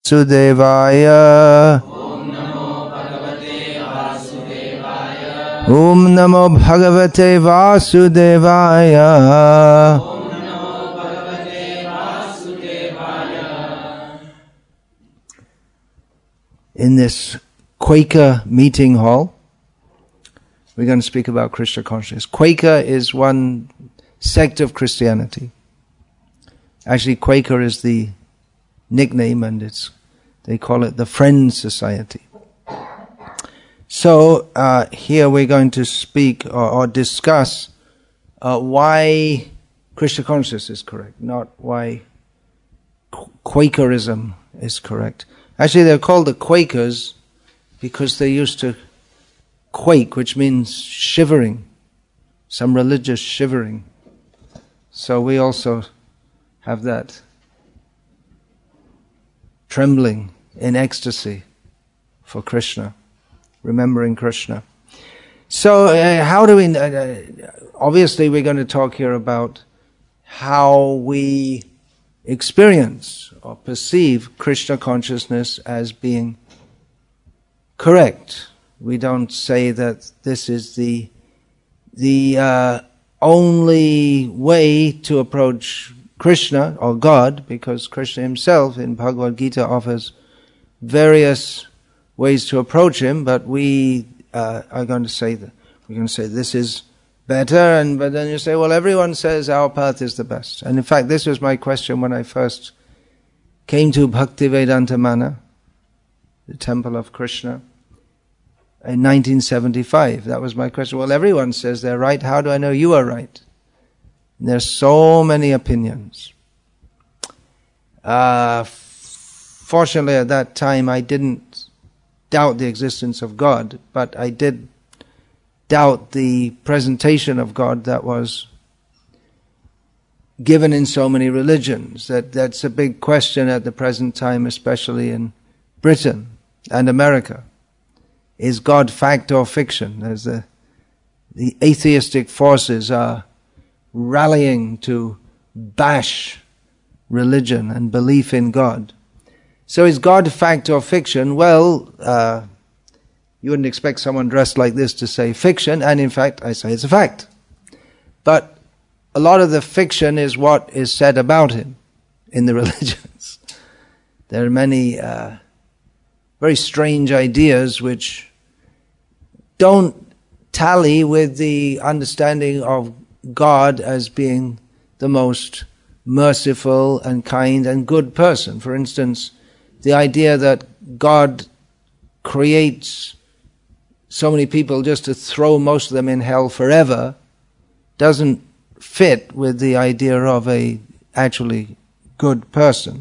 Sudevaya. Om Namo Bhagavate Vasudevaya. In this Quaker meeting hall, we're going to speak about Krishna consciousness. Quaker is one sect of Christianity. Actually, Quaker is the nickname, and they call it the Friends Society. So here we're going to speak or discuss why Krishna consciousness is correct, not why Quakerism is correct. Actually, they're called the Quakers because they used to quake, which means shivering, some religious shivering. So we also have that trembling in ecstasy for Krishna, remembering Krishna. So how do we, obviously we're going to talk here about how we experience or perceive Krishna consciousness as being correct. We don't say that this is the only way to approach Krishna or God, because Krishna himself in Bhagavad Gita offers various ways to approach him, but we are going to say that we're going to say this is better, but then you say, well, everyone says our path is the best. And in fact, this was my question when I first came to Bhaktivedanta Mana, the temple of Krishna, in 1975. That was my question. Well, everyone says they're right. How do I know you are right? And there's so many opinions. Fortunately, at that time, I didn't doubt the existence of God, but I did doubt the presentation of God that was given in so many religions. That's a big question at the present time, especially in Britain and America. Is God fact or fiction? As the atheistic forces are rallying to bash religion and belief in God. So is God fact or fiction? Well, you wouldn't expect someone dressed like this to say fiction, and in fact, I say it's a fact. But a lot of the fiction is what is said about him in the religions. There are many very strange ideas which don't tally with the understanding of God as being the most merciful and kind and good person. For instance, the idea that God creates so many people just to throw most of them in hell forever doesn't fit with the idea of a actually good person.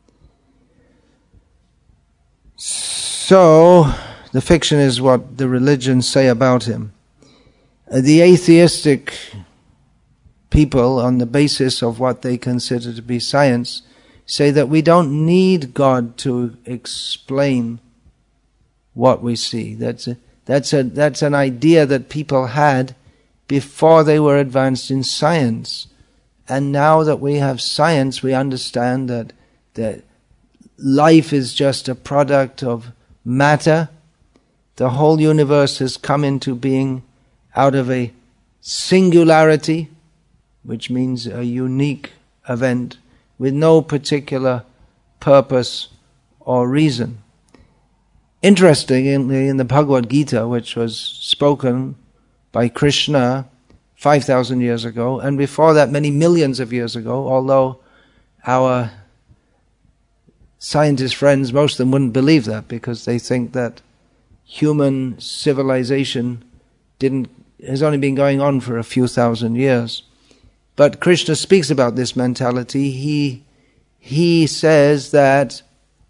So, the fiction is what the religions say about him. The atheistic people, on the basis of what they consider to be science, say that we don't need God to explain what we see. That's an idea that people had before they were advanced in science. And now that we have science, we understand that life is just a product of matter. The whole universe has come into being out of a singularity, which means a unique event with no particular purpose or reason. Interestingly, in the Bhagavad Gita, which was spoken by Krishna 5,000 years ago, and before that many millions of years ago, although our scientist friends, most of them wouldn't believe that because they think that human civilization has only been going on for a few thousand years. But Krishna speaks about this mentality. He says that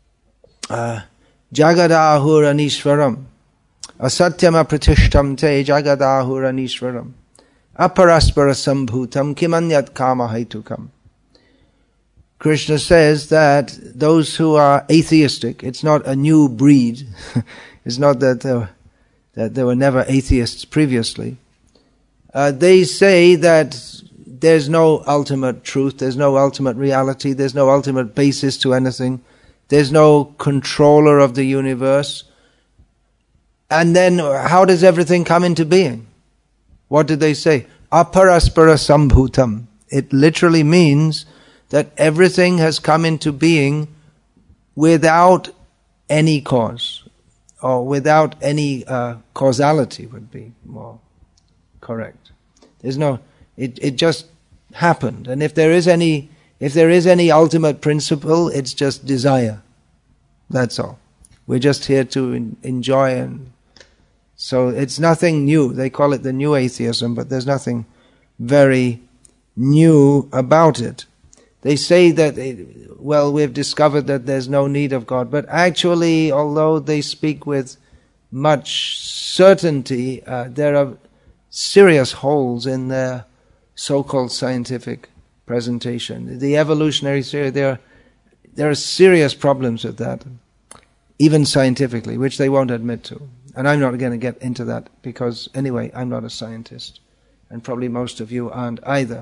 Jagadahuranishwaram asatyam apratishtam te Jagadahuranishwaram aparaspara sambhutam kimanyat kama haitukam. Krishna says that those who are atheistic, it's not a new breed. It's not that there were never atheists previously. They say that there's no ultimate truth, there's no ultimate reality, there's no ultimate basis to anything. There's no controller of the universe. And then how does everything come into being? What did they say? Aparaspara sambhutam. It literally means that everything has come into being without any cause, or without any causality would be more correct. There's no, it just happened. And if there is any ultimate principle, it's just desire. That's all. We're just here to enjoy, and so it's nothing new. They call it the new atheism, but there's nothing very new about it. They say that, we've discovered that there's no need of God, but actually, although they speak with much certainty, there are serious holes in their so-called scientific presentation. The evolutionary theory, there are serious problems with that, even scientifically, which they won't admit to. And I'm not going to get into that because, anyway, I'm not a scientist, and probably most of you aren't either.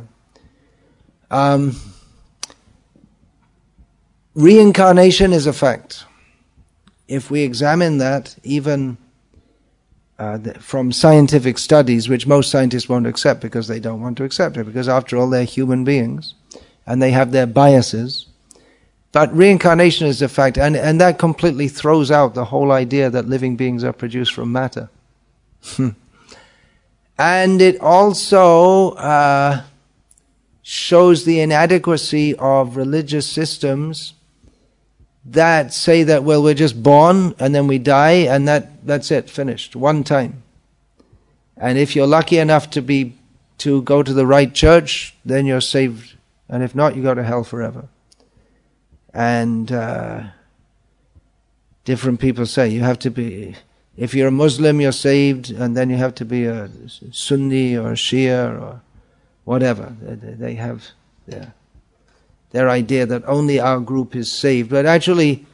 Reincarnation is a fact. If we examine that, even from scientific studies, which most scientists won't accept because they don't want to accept it, because after all, they're human beings, and they have their biases. But reincarnation is a fact, and that completely throws out the whole idea that living beings are produced from matter. And it also shows the inadequacy of religious systems that say that, we're just born and then we die and that's it, finished, one time. And if you're lucky enough to go to the right church, then you're saved. And if not, you go to hell forever. And different people say you have to be, if you're a Muslim, you're saved, and then you have to be a Sunni or a Shia or whatever. They have their idea that only our group is saved. But actually,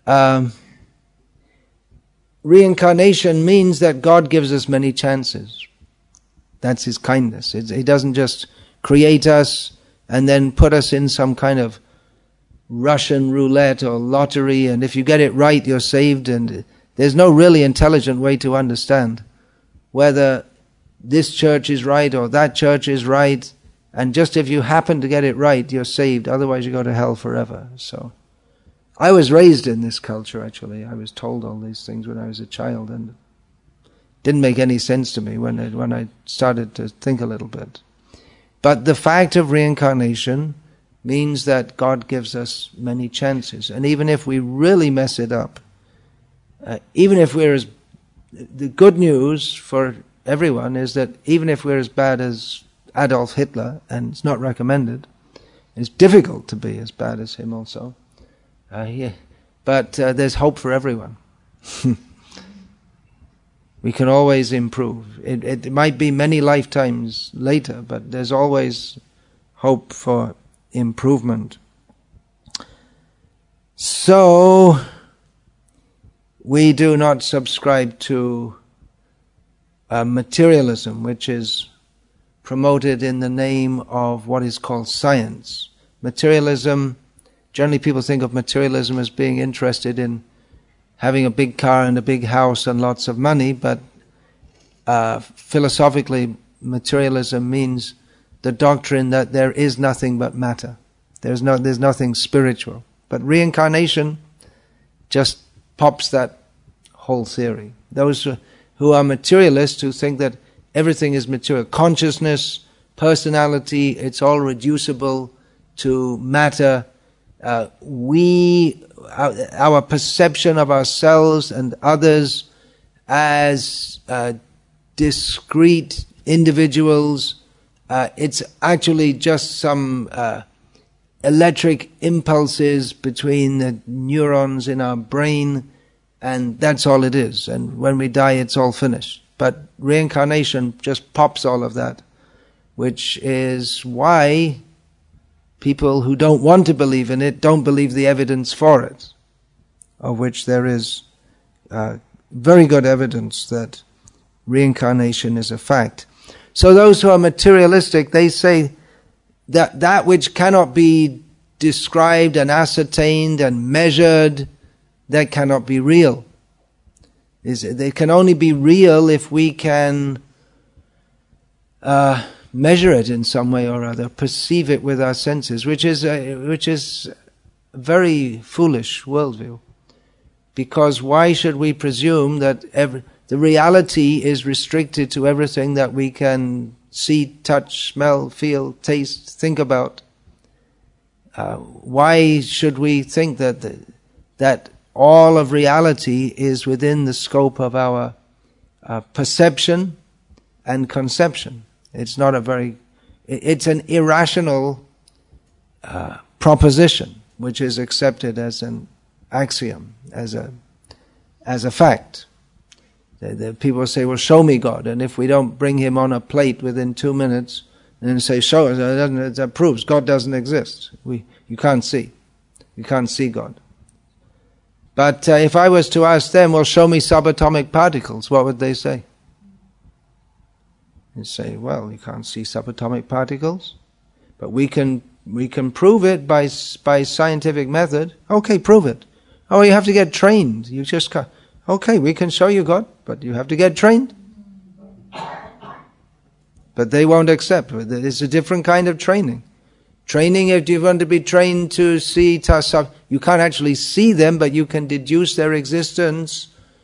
reincarnation means that God gives us many chances. That's His kindness. He doesn't just create us and then put us in some kind of Russian roulette or lottery, and if you get it right, you're saved, and there's no really intelligent way to understand whether this church is right or that church is right, and just if you happen to get it right, you're saved, otherwise you go to hell forever. So, I was raised in this culture, actually. I was told all these things when I was a child, and it didn't make any sense to me when I started to think a little bit. But the fact of reincarnation means that God gives us many chances. And even if we really mess it up, even if the good news for everyone is that even if we're as bad as Adolf Hitler, and it's not recommended, it's difficult to be as bad as him also, but there's hope for everyone. We can always improve. It might be many lifetimes later, but there's always hope for improvement. So, we do not subscribe to materialism, which is promoted in the name of what is called science. Materialism, generally people think of materialism as being interested in having a big car and a big house and lots of money, but philosophically, materialism means the doctrine that there is nothing but matter. There's nothing spiritual. But reincarnation just pops that whole theory. Those who are materialists, who think that everything is material, consciousness, personality, it's all reducible to matter. Our perception of ourselves and others as discrete individuals, it's actually just some electric impulses between the neurons in our brain, and that's all it is. And when we die, it's all finished. But reincarnation just pops all of that, which is why people who don't want to believe in it don't believe the evidence for it, of which there is very good evidence that reincarnation is a fact. So those who are materialistic, they say that which cannot be described and ascertained and measured, that cannot be real. They can only be real if we can measure it in some way or other, perceive it with our senses, which is a very foolish worldview. Because why should we presume that the reality is restricted to everything that we can see, touch, smell, feel, taste, think about? Why should we think that all of reality is within the scope of our perception and conception? It's not it's an irrational proposition, which is accepted as an axiom, as a fact. The people say, well, show me God. And if we don't bring him on a plate within 2 minutes, and then say, show us, that proves God doesn't exist. You can't see. You can't see God. But if I was to ask them, well, show me subatomic particles, what would they say? They'd say, well, you can't see subatomic particles, but we can prove it by scientific method. Okay, prove it. Oh, you have to get trained. You just can't. Okay, we can show you God, but you have to get trained. But they won't accept. It's a different kind of training. Training, if you want to be trained to see, you can't actually see them, but you can deduce their existence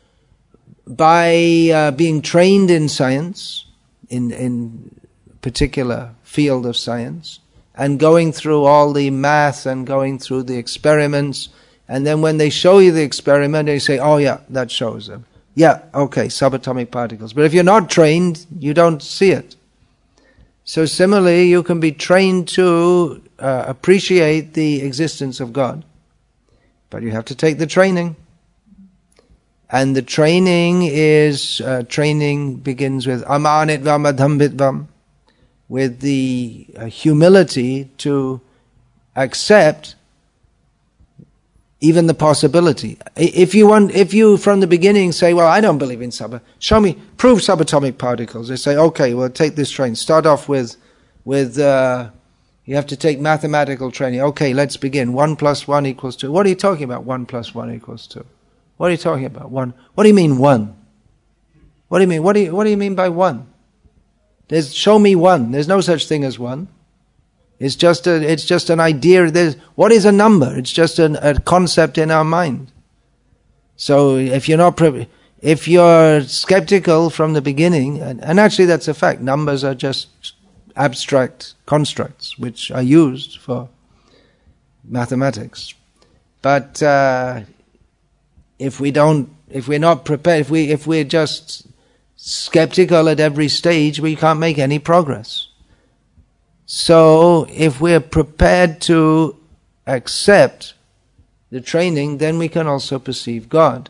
by being trained in science, in particular field of science, and going through all the math and going through the experiments. And then when they show you the experiment, they say, oh yeah, that shows them. Yeah, okay, subatomic particles. But if you're not trained, you don't see it. So similarly, you can be trained to appreciate the existence of God, but you have to take the training. And the training begins with amanitvam adhambitvam, with the humility to accept even the possibility. If you from the beginning say, well, I don't believe in prove subatomic particles. They say, okay, well, take this training. Start off with you have to take mathematical training. Okay, let's begin. 1 + 1 = 2. What are you talking about? 1 + 1 = 2. What are you talking about? 1. What do you mean 1? What do you mean? What do you mean by 1? Show me 1. There's no such thing as 1. It's just an idea. What is a number? It's just a concept in our mind. So if you're skeptical from the beginning, and actually that's a fact, numbers are just abstract constructs which are used for mathematics. But if we're not prepared, if we're just skeptical at every stage, we can't make any progress. So if we're prepared to accept the training, then we can also perceive God.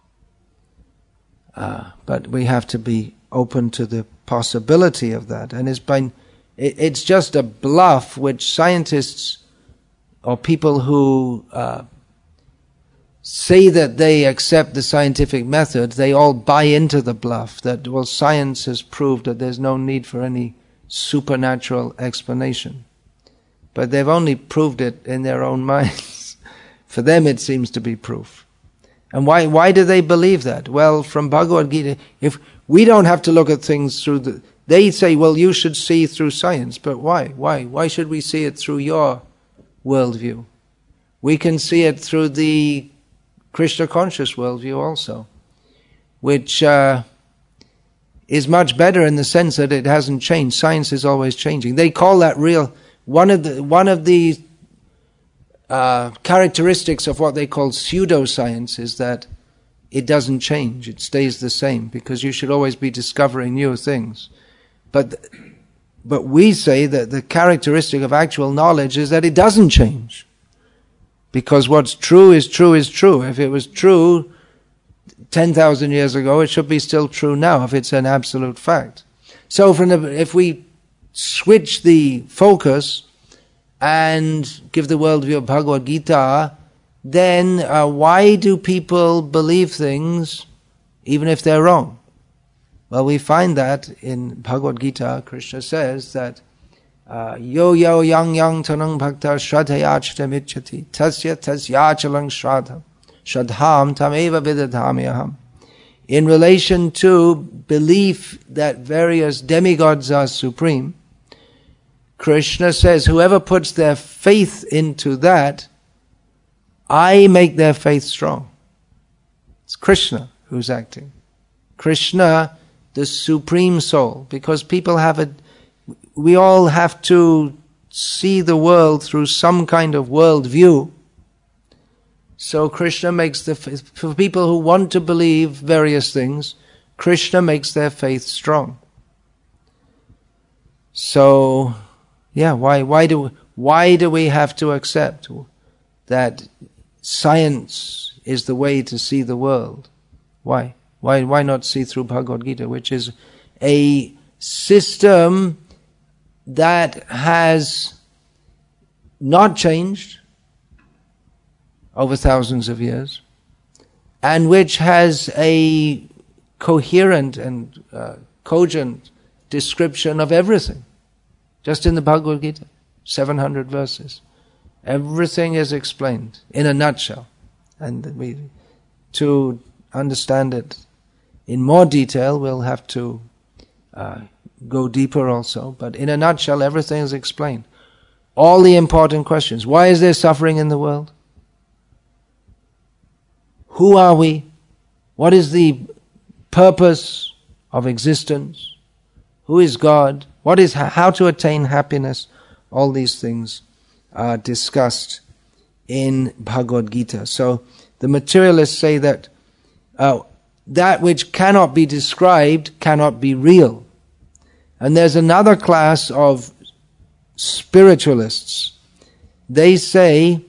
But we have to be open to the possibility of that. And it's just a bluff which scientists or people who say that they accept the scientific method, they all buy into the bluff that, well, science has proved that there's no need for any supernatural explanation. But they've only proved it in their own minds. For them it seems to be proof. And why do they believe that? Well, from Bhagavad Gita, if we don't have to look at things through they say, well, you should see through science. But why? Why should we see it through your worldview? We can see it through the Krishna conscious worldview also, which is much better in the sense that it hasn't changed. Science is always changing. They call that real. One of the characteristics of what they call pseudoscience is that it doesn't change. It stays the same, because you should always be discovering new things. But we say that the characteristic of actual knowledge is that it doesn't change. Because what's true is true is true. If it was true 10,000 years ago, it should be still true now if it's an absolute fact. So if we switch the focus and give the worldview of Bhagavad Gita, then why do people believe things even if they're wrong? Well, we find that in Bhagavad Gita, Krishna says that Yo yo yang yang tanang bhakta shraddhayachtam ichchati tasya tasyachalang shraddham tameva vidadhamyaham. In relation to belief that various demigods are supreme, Krishna says, whoever puts their faith into that, I make their faith strong. It's Krishna who's acting. Krishna, the supreme soul, because people we all have to see the world through some kind of world view. So Krishna makes for people who want to believe various things, Krishna makes their faith strong. So, yeah, why do we have to accept that science is the way to see the world? Why not see through Bhagavad Gita, which is a system that has not changed over thousands of years, and which has a coherent and cogent description of everything. Just in the Bhagavad Gita, 700 verses. Everything is explained in a nutshell. And to understand it in more detail, we'll have to go deeper also. But in a nutshell, everything is explained. All the important questions. Why is there suffering in the world? Who are we? What is the purpose of existence? Who is God? How to attain happiness? All these things are discussed in Bhagavad Gita. So the materialists say that that which cannot be described cannot be real. And there's another class of spiritualists. They say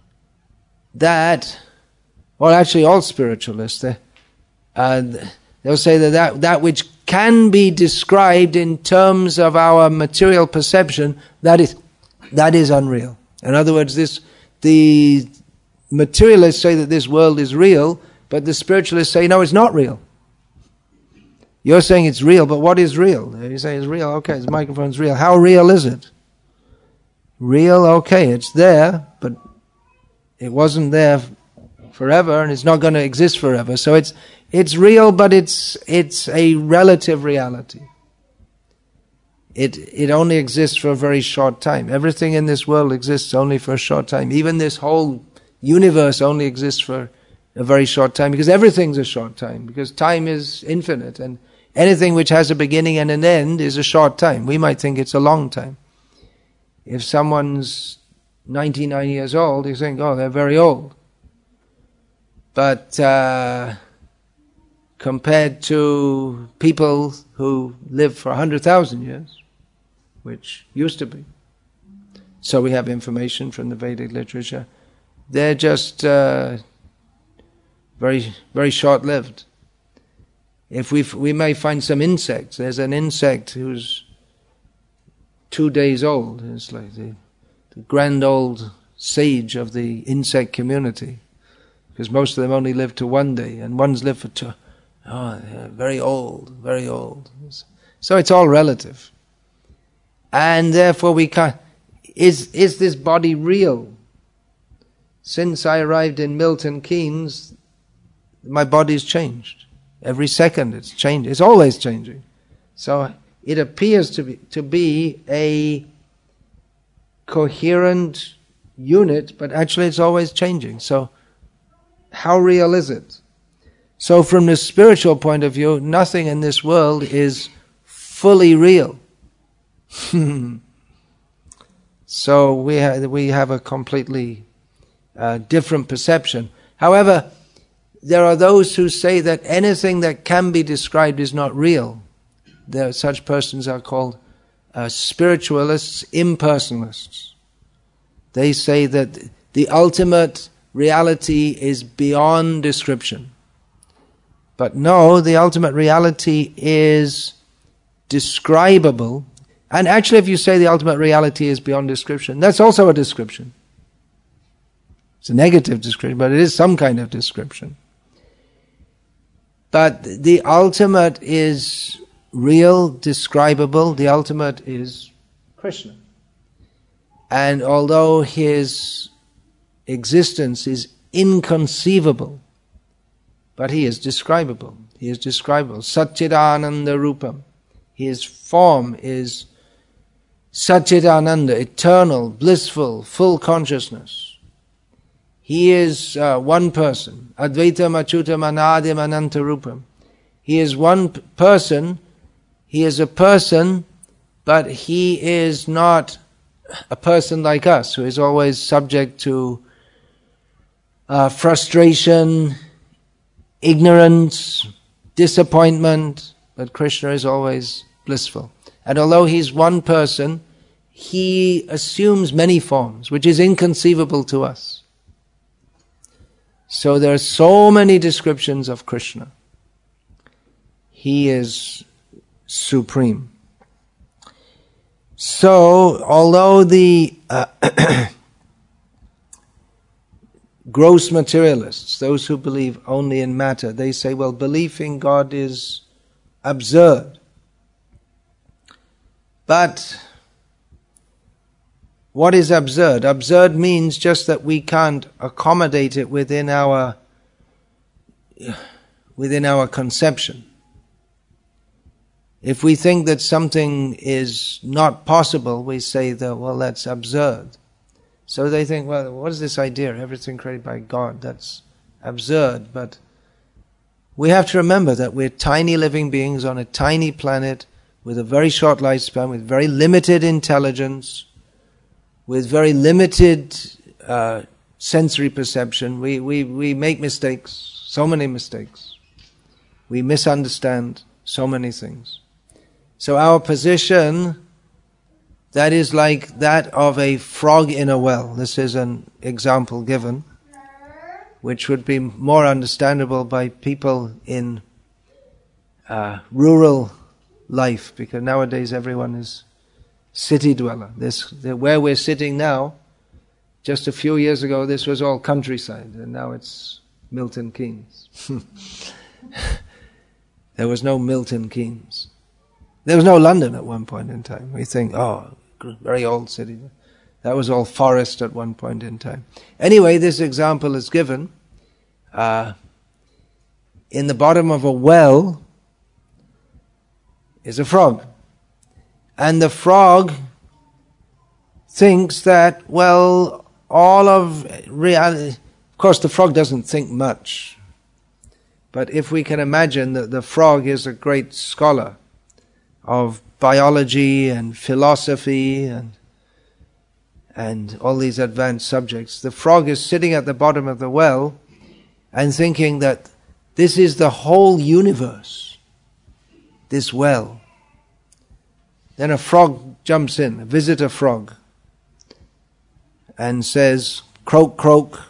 that, well, actually all spiritualists, they'll say that which can be described in terms of our material perception, that is unreal. In other words, the materialists say that this world is real, but the spiritualists say, no, it's not real. You're saying it's real, but what is real? You say it's real, okay, the microphone's real. How real is it? Real, okay, it's there, but it wasn't there forever, and it's not going to exist forever. So it's real, but it's a relative reality. It only exists for a very short time. Everything in this world exists only for a short time. Even this whole universe only exists for a very short time, because everything's a short time, because time is infinite, and anything which has a beginning and an end is a short time. We might think it's a long time. If someone's 99 years old, you think, oh, they're very old. But compared to people who live for 100,000 years, which used to be, so we have information from the Vedic literature, they're just very, very short-lived. If we may find some insects. There's an insect who's 2 days old. It's like the grand old sage of the insect community, because most of them only live to 1 day, and one's lived for 2. Oh, they're very old, very old. So it's all relative, and therefore we can't. Is this body real? Since I arrived in Milton Keynes, my body's changed. Every second it's changing. It's always changing. So it appears to be a coherent unit, but actually it's always changing. So how real is it? So from the spiritual point of view, nothing in this world is fully real. So we have a completely different perception. However, there are those who say that anything that can be described is not real. Such persons are called spiritualists, impersonalists. They say that the ultimate reality is beyond description. But no, the ultimate reality is describable. And actually, if you say the ultimate reality is beyond description, that's also a description. It's a negative description, but it is some kind of description. But the ultimate is real, describable. The ultimate is Krishna. And although his existence is inconceivable, but he is describable. He is describable. Satchidananda Rupam. His form is Satchidananda, eternal, blissful, full consciousness. He is one person. Advaitam Achyutam Anadim Ananta Rupam. He is one person. He is a person, but he is not a person like us, who is always subject to frustration, ignorance, disappointment, but Krishna is always blissful. And although he's one person, he assumes many forms, which is inconceivable to us. So there are so many descriptions of Krishna. He is supreme. So, although the gross materialists, those who believe only in matter, they say, well, belief in God is absurd. But what is absurd? Absurd means just that we can't accommodate it within our conception. If we think that something is not possible, we say that, well, that's absurd. So they think, well, what is this idea? Everything created by God, that's absurd. But we have to remember that we're tiny living beings on a tiny planet with a very short lifespan, with very limited intelligence, with very limited sensory perception. We make mistakes, so many mistakes. We misunderstand so many things. So our position, that is like that of a frog in a well. This is an example given, which would be more understandable by people in rural life, because nowadays everyone is city dweller. Where we're sitting now, just a few years ago, this was all countryside, and now it's Milton Keynes. There was no Milton Keynes. There was no London at one point in time. We think, oh, very old city. That was all forest at one point in time. Anyway, this example is given. In the bottom of a well is a frog. And the frog thinks that, well, all of reality... Of course, the frog doesn't think much. But if we can imagine that the frog is a great scholar of biology and philosophy and all these advanced subjects, the frog is sitting at the bottom of the well and thinking that this is the whole universe, this well. Then a frog jumps in, a visitor frog, and says, "Croak, croak,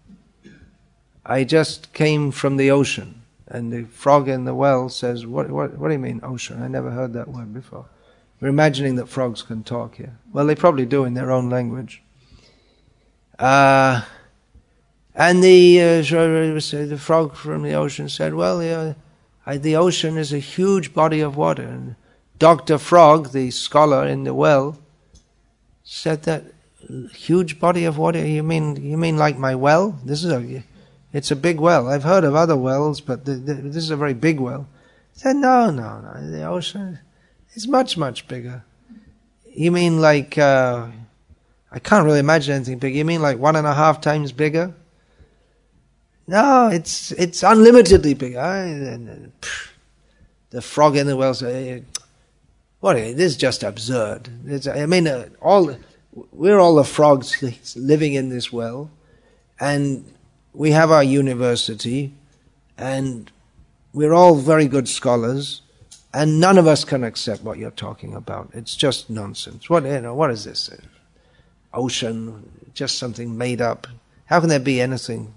I just came from the ocean." And the frog in the well says, what do you mean, ocean? I never heard that word before. We're imagining that frogs can talk here. Well, they probably do in their own language. And the frog from the ocean said, well, the ocean is a huge body of water. And Dr. Frog, the scholar in the well, said that, huge body of water, you mean like my well? It's a big well. I've heard of other wells, but this is a very big well. He said, no, the ocean is much, much bigger. You mean like, I can't really imagine anything big. You mean like 1.5 times bigger? No, it's unlimitedly bigger. The frog in the well said, this is just absurd. We're all the frogs living in this well, and we have our university, and we're all very good scholars, and none of us can accept what you're talking about. It's just nonsense. What is this? Ocean, just something made up. How can there be anything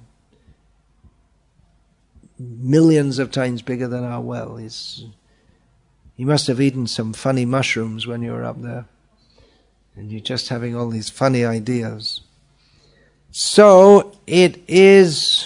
millions of times bigger than our well? You must have eaten some funny mushrooms when you were up there, and you're just having all these funny ideas. So it is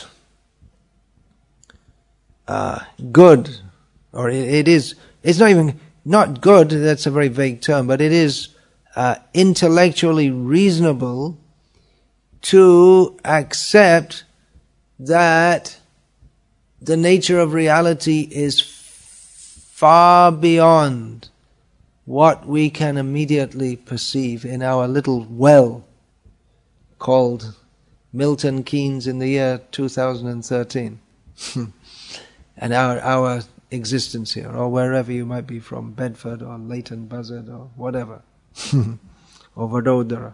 good, or it's not even not good. That's a very vague term, but it is intellectually reasonable to accept that the nature of reality is far beyond what we can immediately perceive in our little well called Milton Keynes in the year 2013. And our existence here, or wherever you might be from, Bedford or Leighton Buzzard or whatever, or Vadodara.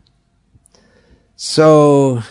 So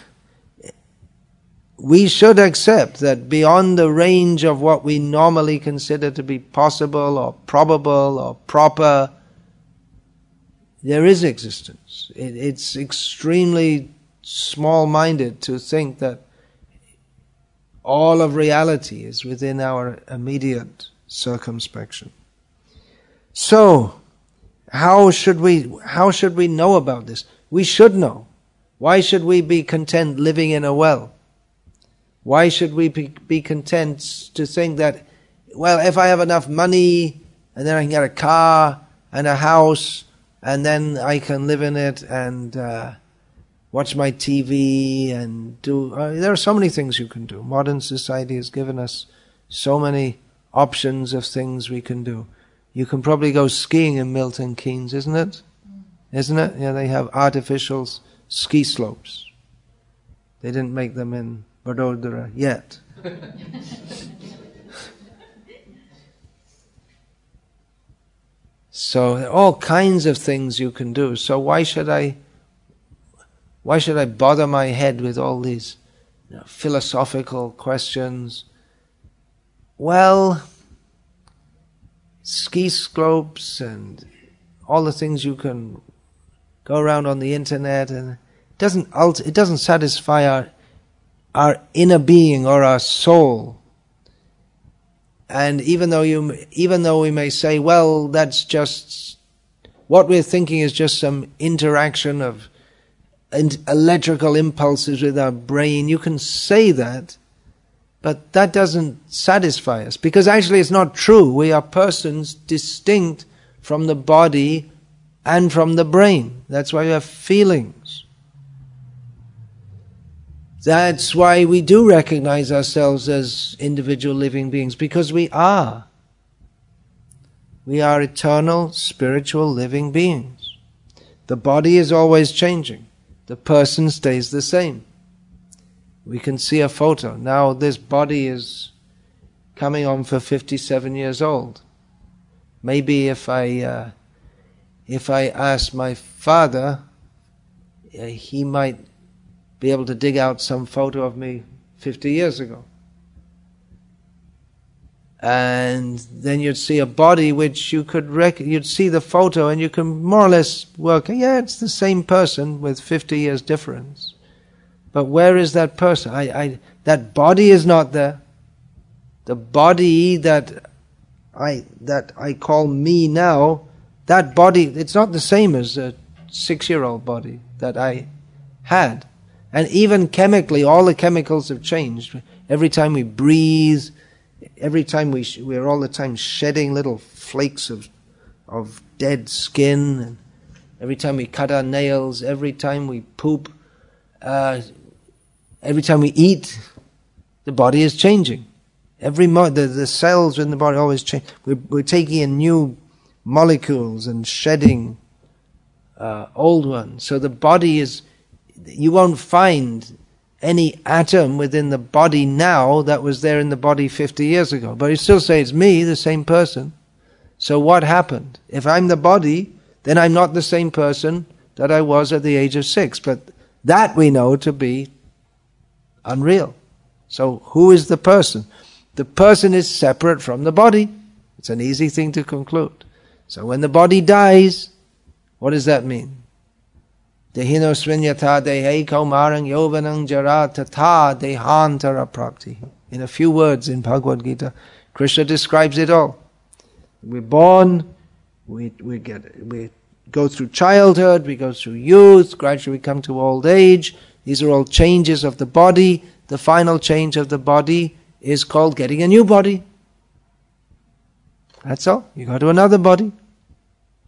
we should accept that beyond the range of what we normally consider to be possible or probable or proper, there is existence. It's extremely small-minded to think that all of reality is within our immediate circumspection. So, how should we know about this? We should know. Why should we be content living in a well? Why should we be content to think that, well, if I have enough money, and then I can get a car and a house, and then I can live in it and watch my TV and do... there are so many things you can do. Modern society has given us so many options of things we can do. You can probably go skiing in Milton Keynes, isn't it? Isn't it? Yeah, they have artificial ski slopes. They didn't make them in Vadodara yet. So there are all kinds of things you can do. So why should I bother my head with all these philosophical questions? Well, ski slopes and all the things you can go around on the internet, and it doesn't satisfy our inner being or our soul. And even though we may say, well, that's just what we're thinking is just some interaction of electrical impulses with our brain, you can say that, but that doesn't satisfy us, because actually it's not true. We are persons distinct from the body and from the brain. That's why we have feelings. That's why we do recognize ourselves as individual living beings, because we are. We are eternal, spiritual living beings. The body is always changing. The person stays the same. We can see a photo. Now this body is coming on for 57 years old. Maybe if I asked my father, he might be able to dig out some photo of me 50 years ago. And then you'd see a body which you'd see the photo and you can more or less work, yeah, it's the same person with 50 years difference. But where is that person? That body is not there. The body that I call me now, that body, it's not the same as a 6-year-old body that I had. And even chemically, all the chemicals have changed. Every time we breathe, every time we're all the time shedding little flakes of dead skin, and every time we cut our nails, every time we poop, every time we eat, the body is changing. The cells in the body always change. We're taking in new molecules and shedding old ones. So the body is... You won't find any atom within the body now that was there in the body 50 years ago. But you still say it's me, the same person. So what happened? If I'm the body, then I'm not the same person that I was at the age of 6. But that we know to be unreal. So who is the person? The person is separate from the body. It's an easy thing to conclude. So when the body dies, what does that mean? Dehino srinyata dehe kaumarang yovanang jara tata dehantara prapti. In a few words in Bhagavad Gita, Krishna describes it all. We're born, we go through childhood, we go through youth, gradually we come to old age. These are all changes of the body. The final change of the body is called getting a new body. That's all. You go to another body.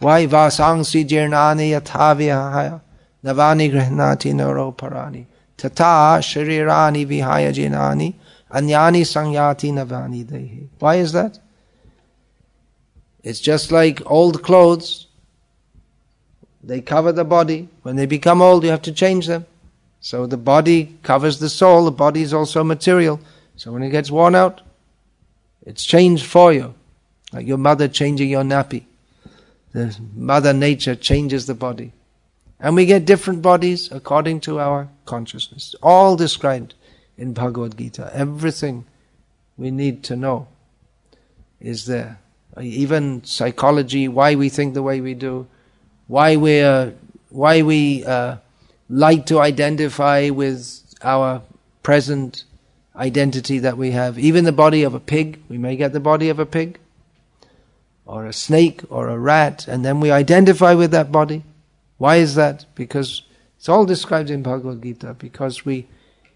Why? Vasangsi jirnani yathavihaya navani grihnati naro parani tata sharirani vihaya jinani anyani sangyati navani dehi. Why is that? It's just like old clothes. They cover the body. When they become old, you have to change them. So the body covers the soul. The body is also material. So when it gets worn out, it's changed for you. Like your mother changing your nappy. The Mother Nature changes the body. And we get different bodies according to our consciousness. All described in Bhagavad Gita. Everything we need to know is there. Even psychology, why we think the way we do, why we like to identify with our present identity that we have. Even the body of a pig, we may get the body of a pig, or a snake, or a rat, and then we identify with that body. Why is that? Because it's all described in Bhagavad Gita, because we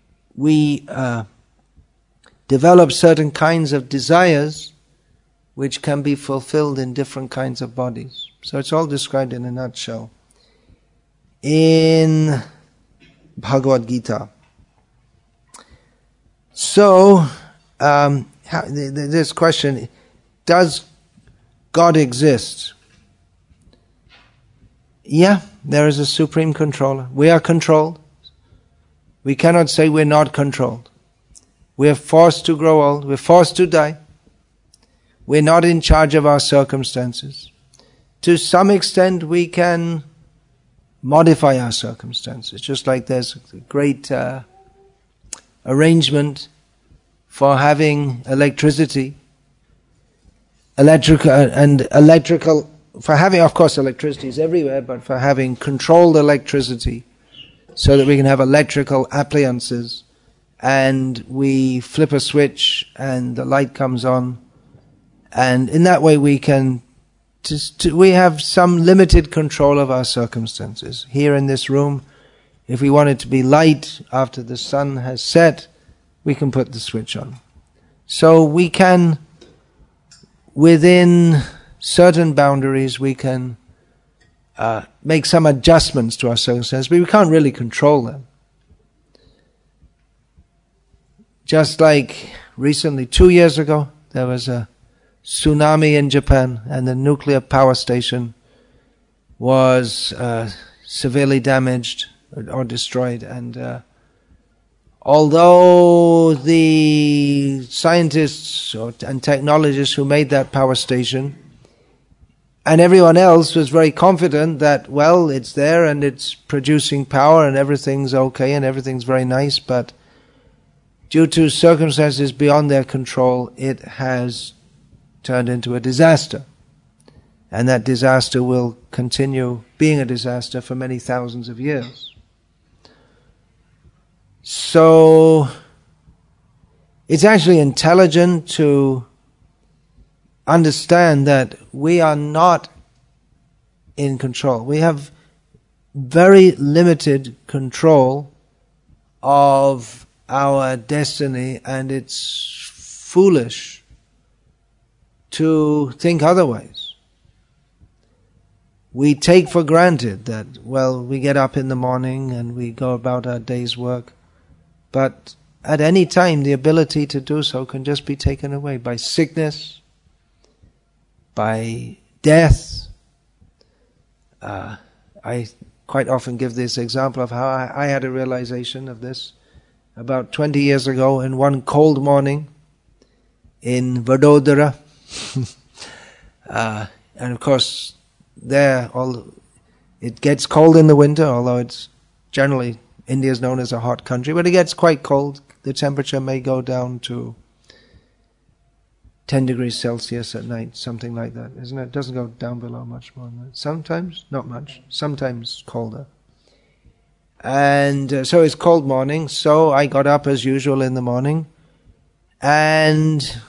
develop certain kinds of desires which can be fulfilled in different kinds of bodies. So it's all described in a nutshell in Bhagavad Gita. So, this question, does God exist? Yeah, there is a supreme controller. We are controlled. We cannot say we're not controlled. We are forced to grow old. We're forced to die. We're not in charge of our circumstances. To some extent, we can modify our circumstances. Just like there's a great arrangement for having electricity, for having, of course, electricity is everywhere, but for having controlled electricity, so that we can have electrical appliances, and we flip a switch and the light comes on. And in that way we can, we have some limited control of our circumstances. Here in this room, if we want it to be light after the sun has set, we can put the switch on. So we can, within certain boundaries, we can make some adjustments to our circumstances, but we can't really control them. Just like recently, 2 years ago, there was a tsunami in Japan, and the nuclear power station was severely damaged or destroyed. And although the scientists and technologists who made that power station and everyone else was very confident that, well, it's there and it's producing power and everything's okay and everything's very nice, but due to circumstances beyond their control, it has turned into a disaster. And that disaster will continue being a disaster for many thousands of years. So, it's actually intelligent to understand that we are not in control. We have very limited control of our destiny, and it's foolish to think otherwise. We take for granted that, well, we get up in the morning and we go about our day's work, but at any time the ability to do so can just be taken away by sickness, by death. I quite often give this example of how I had a realization of this about 20 years ago in one cold morning in Vadodara. And of course, there, it gets cold in the winter, although it's generally, India is known as a hot country, but it gets quite cold. The temperature may go down to 10 degrees Celsius at night, something like that, isn't it? It doesn't go down below much more than that. Sometimes, not much, sometimes colder. And so it's cold morning, so I got up as usual in the morning, and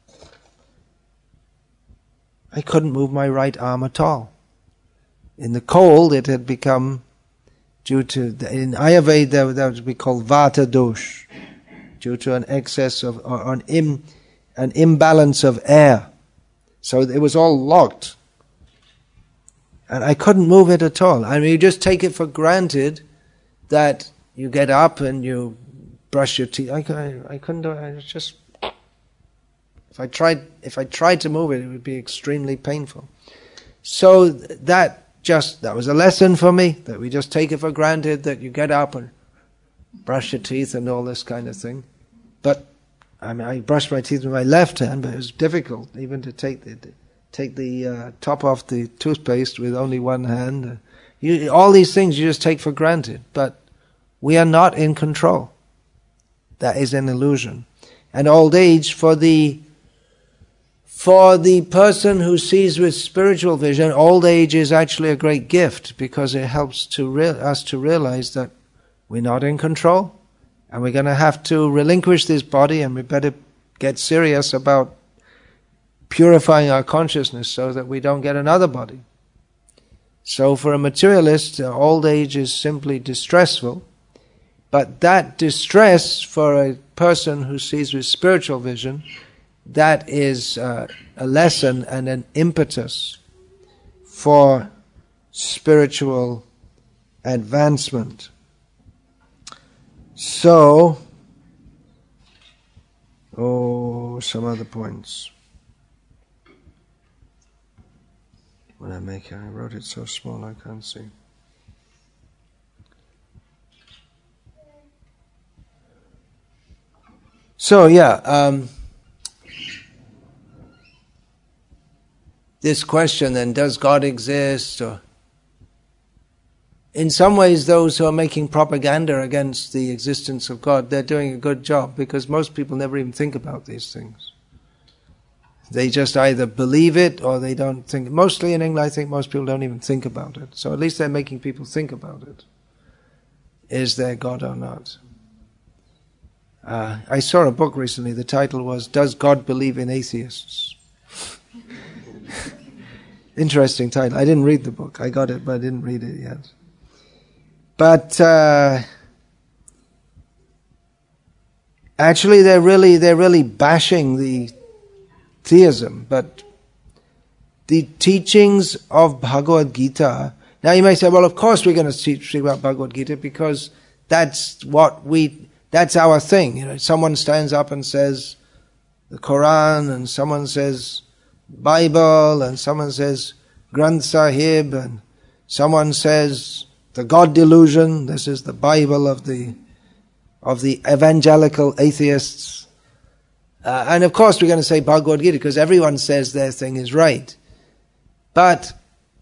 I couldn't move my right arm at all. In the cold, it had become, due to, in Ayurveda, that would be called Vata dosh, due to an excess of, or an imbalance of air. So it was all locked. And I couldn't move it at all. I mean, you just take it for granted that you get up and you brush your teeth. I couldn't do it. I was just, if I tried to move it, it would be extremely painful. So that was a lesson for me, that we just take it for granted that you get up and brush your teeth and all this kind of thing. But I mean, I brushed my teeth with my left hand, but it was difficult even to take the top off the toothpaste with only one hand. All these things you just take for granted, but we are not in control. That is an illusion. And old age, for the person who sees with spiritual vision, old age is actually a great gift, because it helps us to realize that we're not in control, and we're going to have to relinquish this body, and we better get serious about purifying our consciousness so that we don't get another body. So for a materialist, old age is simply distressful, but that distress for a person who sees with spiritual vision, that is a lesson and an impetus for spiritual advancement. So, some other points. When I wrote it so small I can't see. So this question then, does God exist? Or in some ways, those who are making propaganda against the existence of God, they're doing a good job, because most people never even think about these things. They just either believe it or they don't think. Mostly in England, I think most people don't even think about it. So at least they're making people think about it. Is there God or not? I saw a book recently, the title was, Does God Believe in Atheists? Interesting title. I didn't read the book. I got it, but I didn't read it yet. But actually they're really bashing the theism, but the teachings of Bhagavad Gita. Now you may say, well, of course we're going to speak about Bhagavad Gita, because that's our thing. You know, someone stands up and says the Quran, and someone says Bible, and someone says Granth Sahib, and someone says the God delusion. This is the Bible of the evangelical atheists. And of course we're going to say Bhagavad Gita, because everyone says their thing is right. But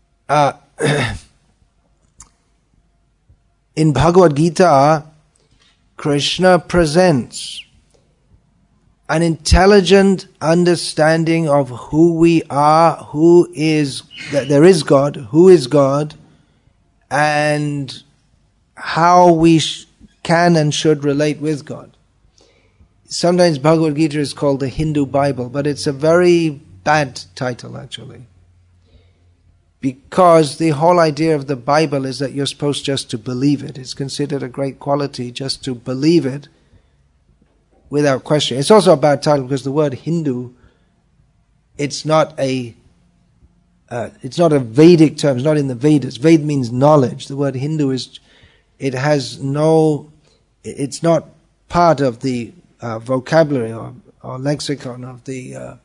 in Bhagavad Gita, Krishna presents an intelligent understanding of who we are, that there is God, who is God, and how we can and should relate with God. Sometimes Bhagavad Gita is called the Hindu Bible, but it's a very bad title actually. Because the whole idea of the Bible is that you're supposed just to believe it. It's considered a great quality just to believe it without question. It's also a bad title because the word Hindu, it's not a Vedic term. It's not in the Vedas. Ved means knowledge. The word Hindu it's not part of the vocabulary or lexicon of the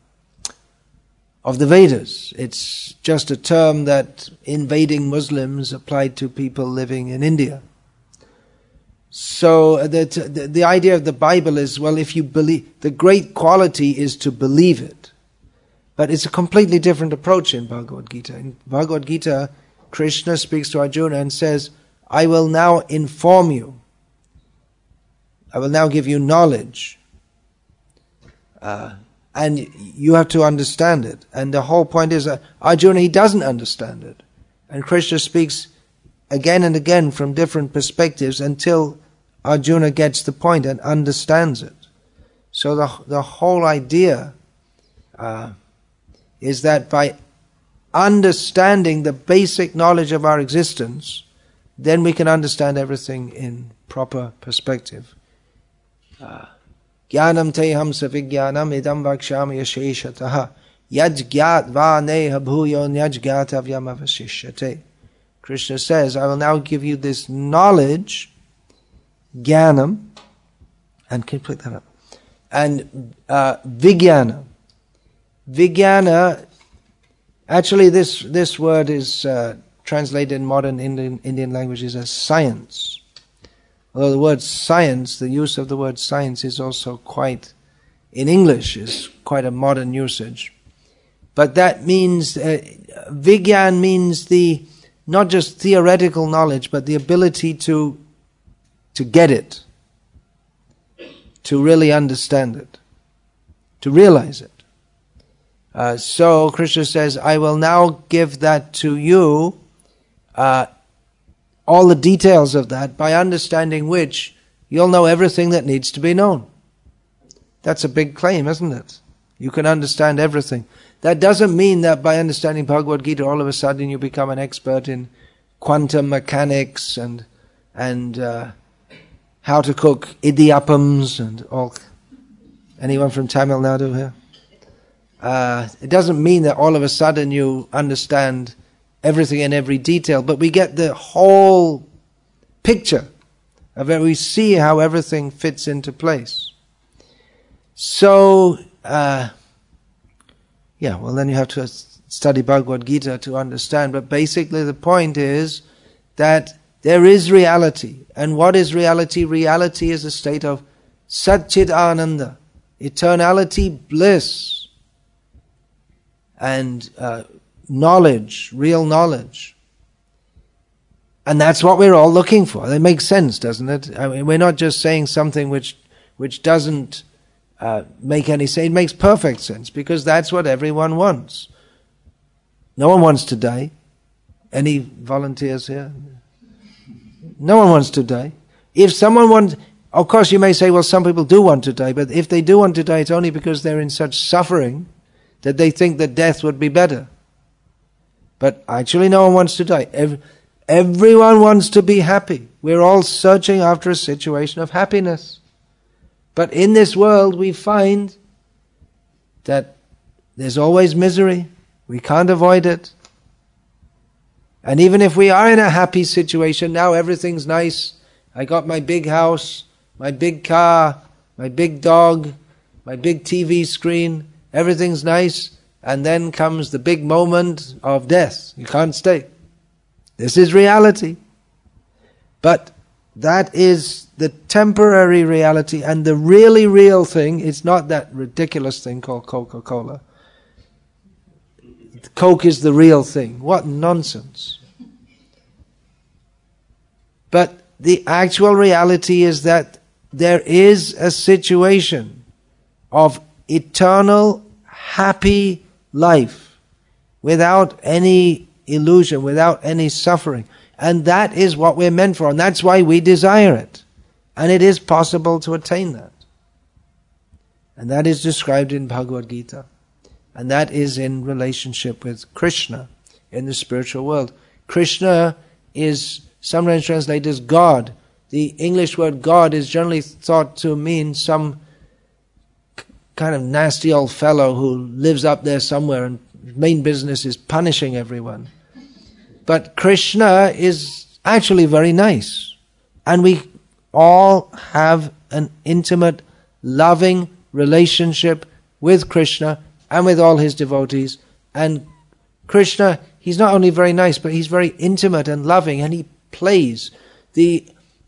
Vedas. It's just a term that invading Muslims applied to people living in India. So the idea of the Bible is, well, if you believe, the great quality is to believe it. But it's a completely different approach in Bhagavad Gita. In Bhagavad Gita, Krishna speaks to Arjuna and says, I will now inform you. I will now give you knowledge. And you have to understand it. And the whole point is that Arjuna, he doesn't understand it. And Krishna speaks again and again from different perspectives until Arjuna gets the point and understands it. So the whole idea is that by understanding the basic knowledge of our existence, then we can understand everything in proper perspective. Jnanam teham savijnanam idam vakshami yasheshataha. Yajgyatva neha bhuyo nyajgyatavyam avashishyate. Krishna says, I will now give you this knowledge, jnanam, and can you put that up? And vijnana. Vijnana, actually this word is translated in modern Indian languages as science. Although the word science, the use of the word science is also quite, in English, is quite a modern usage. But that means, Vigyan means not just theoretical knowledge, but the ability to get it, to really understand it, to realize it. So Krishna says, I will now give that to you, all the details of that, by understanding which you'll know everything that needs to be known. That's a big claim, isn't it? You can understand everything. That doesn't mean that by understanding Bhagavad Gita, all of a sudden you become an expert in quantum mechanics and how to cook idiyappams and all. Anyone from Tamil Nadu here? It doesn't mean that all of a sudden you understand everything in every detail, but we get the whole picture of it. We see how everything fits into place. So, then you have to study Bhagavad Gita to understand. But basically the point is that there is reality. And what is reality? Reality is a state of Satchit Ananda, eternality, bliss, and knowledge, real knowledge. And that's what we're all looking for. That makes sense, doesn't it? I mean, we're not just saying something which doesn't make any sense. It makes perfect sense, because that's what everyone wants. No one wants to die. Any volunteers here? No one wants to die. If someone wants, of course you may say, well, some people do want to die, but if they do want to die, it's only because they're in such suffering that they think that death would be better. But actually no one wants to die. Everyone wants to be happy. We're all searching after a situation of happiness. But in this world we find that there's always misery. We can't avoid it. And even if we are in a happy situation, now everything's nice. I got my big house, my big car, my big dog, my big TV screen. Everything's nice. And then comes the big moment of death. You can't stay. This is reality. But that is the temporary reality, and the really real thing is not that ridiculous thing called Coca-Cola. Coke is the real thing. What nonsense. But the actual reality is that there is a situation of eternal, happy life without any illusion, without any suffering. And that is what we're meant for, and that's why we desire it. And it is possible to attain that. And that is described in Bhagavad Gita. And that is in relationship with Krishna in the spiritual world. Krishna is sometimes translated as God. The English word God is generally thought to mean some kind of nasty old fellow who lives up there somewhere and his main business is punishing everyone. But Krishna is actually very nice. And we all have an intimate, loving relationship with Krishna and with all his devotees. And Krishna, he's not only very nice, but he's very intimate and loving, and he plays. The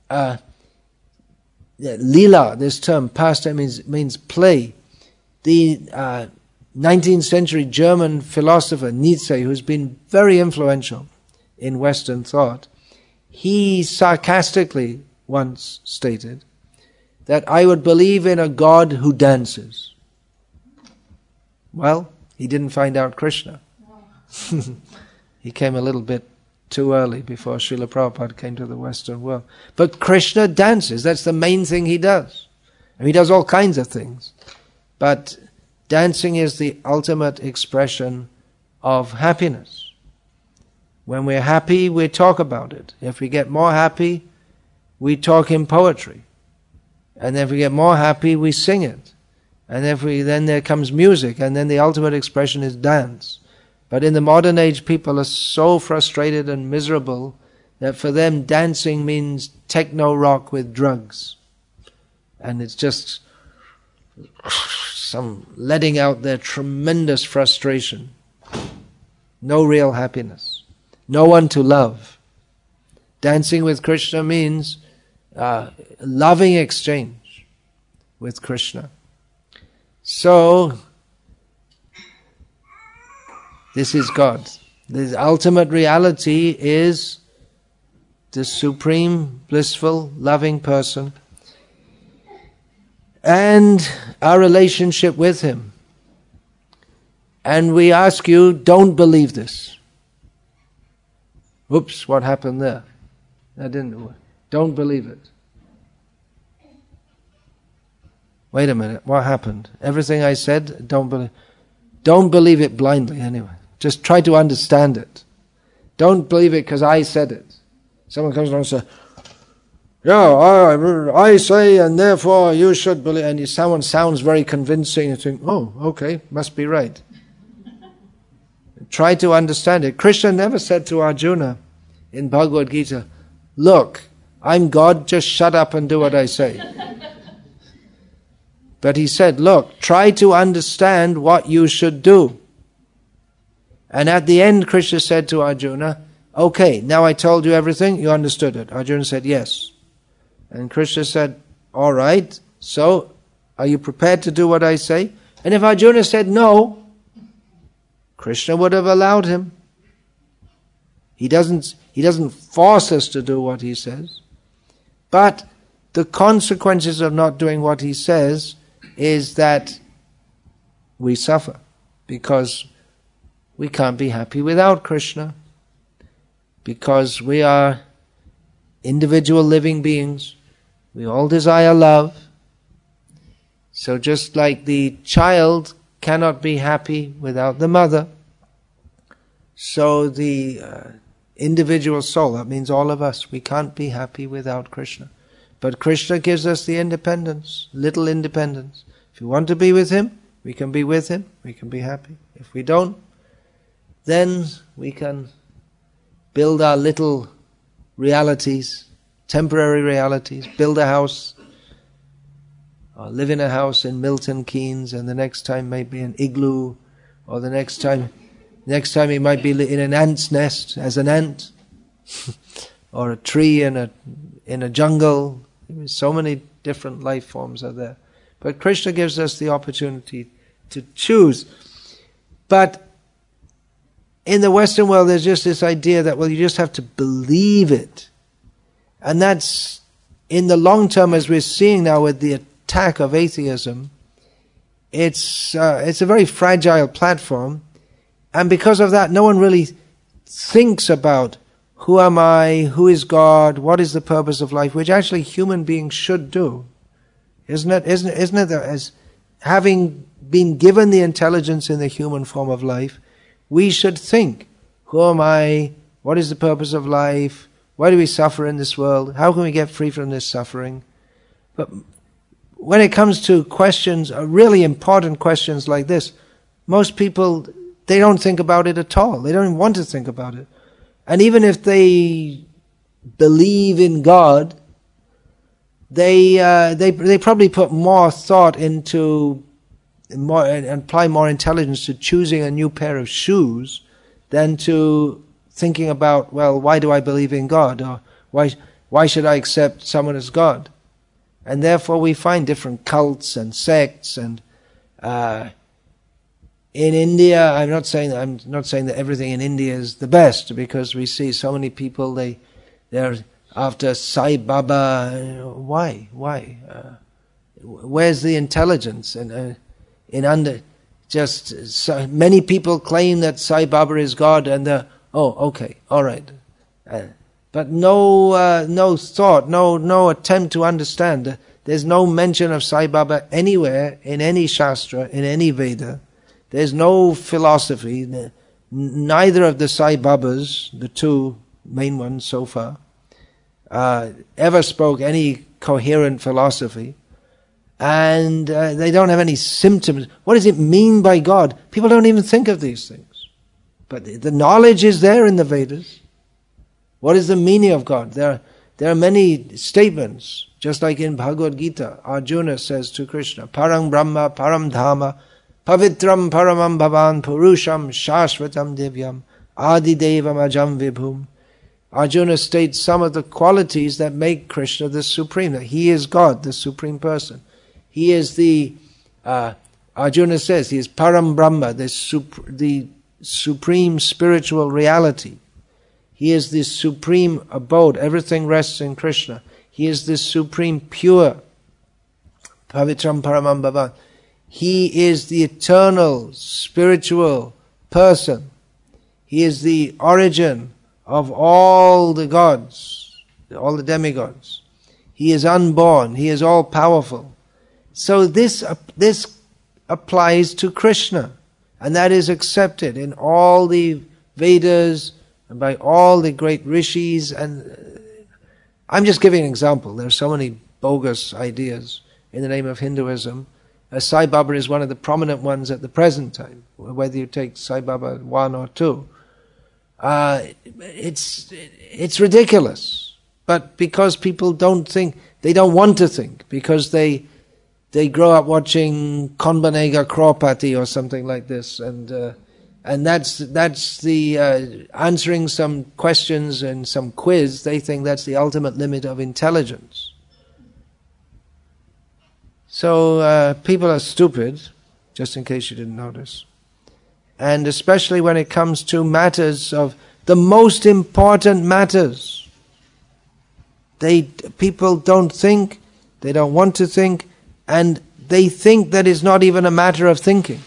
lila, this term, pastime, means play. The 19th century German philosopher Nietzsche, who's been very influential in Western thought, he sarcastically once stated that I would believe in a God who dances. Well, he didn't find out Krishna. He came a little bit too early before Srila Prabhupada came to the Western world. But Krishna dances. That's the main thing he does. And he does all kinds of things. But dancing is the ultimate expression of happiness. When we're happy, we talk about it. If we get more happy, we talk in poetry. And if we get more happy, we sing it. And then there comes music, and then the ultimate expression is dance. But in the modern age, people are so frustrated and miserable that for them dancing means techno rock with drugs. And it's just some letting out their tremendous frustration. No real happiness. No one to love. Dancing with Krishna means loving exchange with Krishna. So, this is God. The ultimate reality is the supreme, blissful, loving person and our relationship with Him. And we ask you, don't believe this. Oops, what happened there? That didn't work. Don't believe it. Wait a minute, what happened? Everything I said, don't believe it blindly anyway. Just try to understand it. Don't believe it because I said it. Someone comes along and says, yeah, I say and therefore you should believe, and someone sounds very convincing and you think, oh, okay, must be right. Try to understand it. Krishna never said to Arjuna in Bhagavad Gita, look, I'm God, just shut up and do what I say. But he said, look, try to understand what you should do. And at the end, Krishna said to Arjuna, okay, now I told you everything, you understood it. Arjuna said, yes. And Krishna said, all right, so are you prepared to do what I say? And if Arjuna said no, Krishna would have allowed him. He doesn't force us to do what he says. But the consequences of not doing what he says is that we suffer, because we can't be happy without Krishna, because we are individual living beings. We all desire love. So just like the child cannot be happy without the mother, so the individual soul, that means all of us, we can't be happy without Krishna. But Krishna gives us the independence, little independence. If we want to be with Him, we can be with Him, we can be happy. If we don't, then we can build our little realities, temporary realities, build a house, or live in a house in Milton Keynes, and the next time maybe an igloo, or the next time he might be in an ant's nest as an ant, or a tree in a jungle. So many different life forms are there. But Krishna gives us the opportunity to choose. But in the Western world, there's just this idea that, well, you just have to believe it. And that's, in the long term, as we're seeing now with the attack of atheism, it's a very fragile platform. And because of that, no one really thinks about who am I, who is God, what is the purpose of life, which actually human beings should do. Isn't it as having been given the intelligence in the human form of life, we should think, who am I, what is the purpose of life, why do we suffer in this world, how can we get free from this suffering? But when it comes to questions, really important questions like this, most people, they don't think about it at all. They don't even want to think about it. And even if they believe in God, they probably put more thought into more and apply more intelligence to choosing a new pair of shoes than to thinking about, well, why do I believe in God, or why should I accept someone as God? And therefore we find different cults and sects, and in India, I'm not saying that everything in India is the best, because we see so many people they're after Sai Baba. Why? Where's the intelligence? And so many people claim that Sai Baba is God, and okay, all right, but no thought, no attempt to understand. There's no mention of Sai Baba anywhere in any Shastra, in any Veda. There's no philosophy. Neither of the Sai Babas, the two main ones so far, ever spoke any coherent philosophy. and they don't have any symptoms. What does it mean by God? People don't even think of these things. But the knowledge is there in the Vedas. What is the meaning of God? There are many statements, just like in Bhagavad Gita. Arjuna says to Krishna, Parang Brahma, Param Dhamma, Pavitram Paramam Bhavan, Purusham, Shashvatam Divyam, Adi Devam Ajam Vibhum. Arjuna states some of the qualities that make Krishna the Supreme. That he is God, the Supreme Person. He is Arjuna says, he is Param Brahma, the supreme spiritual reality. He is the supreme abode. Everything rests in Krishna. He is the supreme pure. Pavitram Paramam Bhavan. He is the eternal spiritual person. He is the origin of all the gods, all the demigods. He is unborn. He is all powerful. So this applies to Krishna, and that is accepted in all the Vedas and by all the great rishis. And I'm just giving an example. There are so many bogus ideas in the name of Hinduism. Sai Baba is one of the prominent ones at the present time, whether you take Sai Baba 1 or 2. It's ridiculous. But because people don't think, they don't want to think, because they grow up watching Konbanega Kropati or something like this, and that's the answering some questions and some quiz. They think that's the ultimate limit of intelligence. So people are stupid, just in case you didn't notice. And especially when it comes to matters of the most important matters. People don't think, they don't want to think, and they think that it's not even a matter of thinking.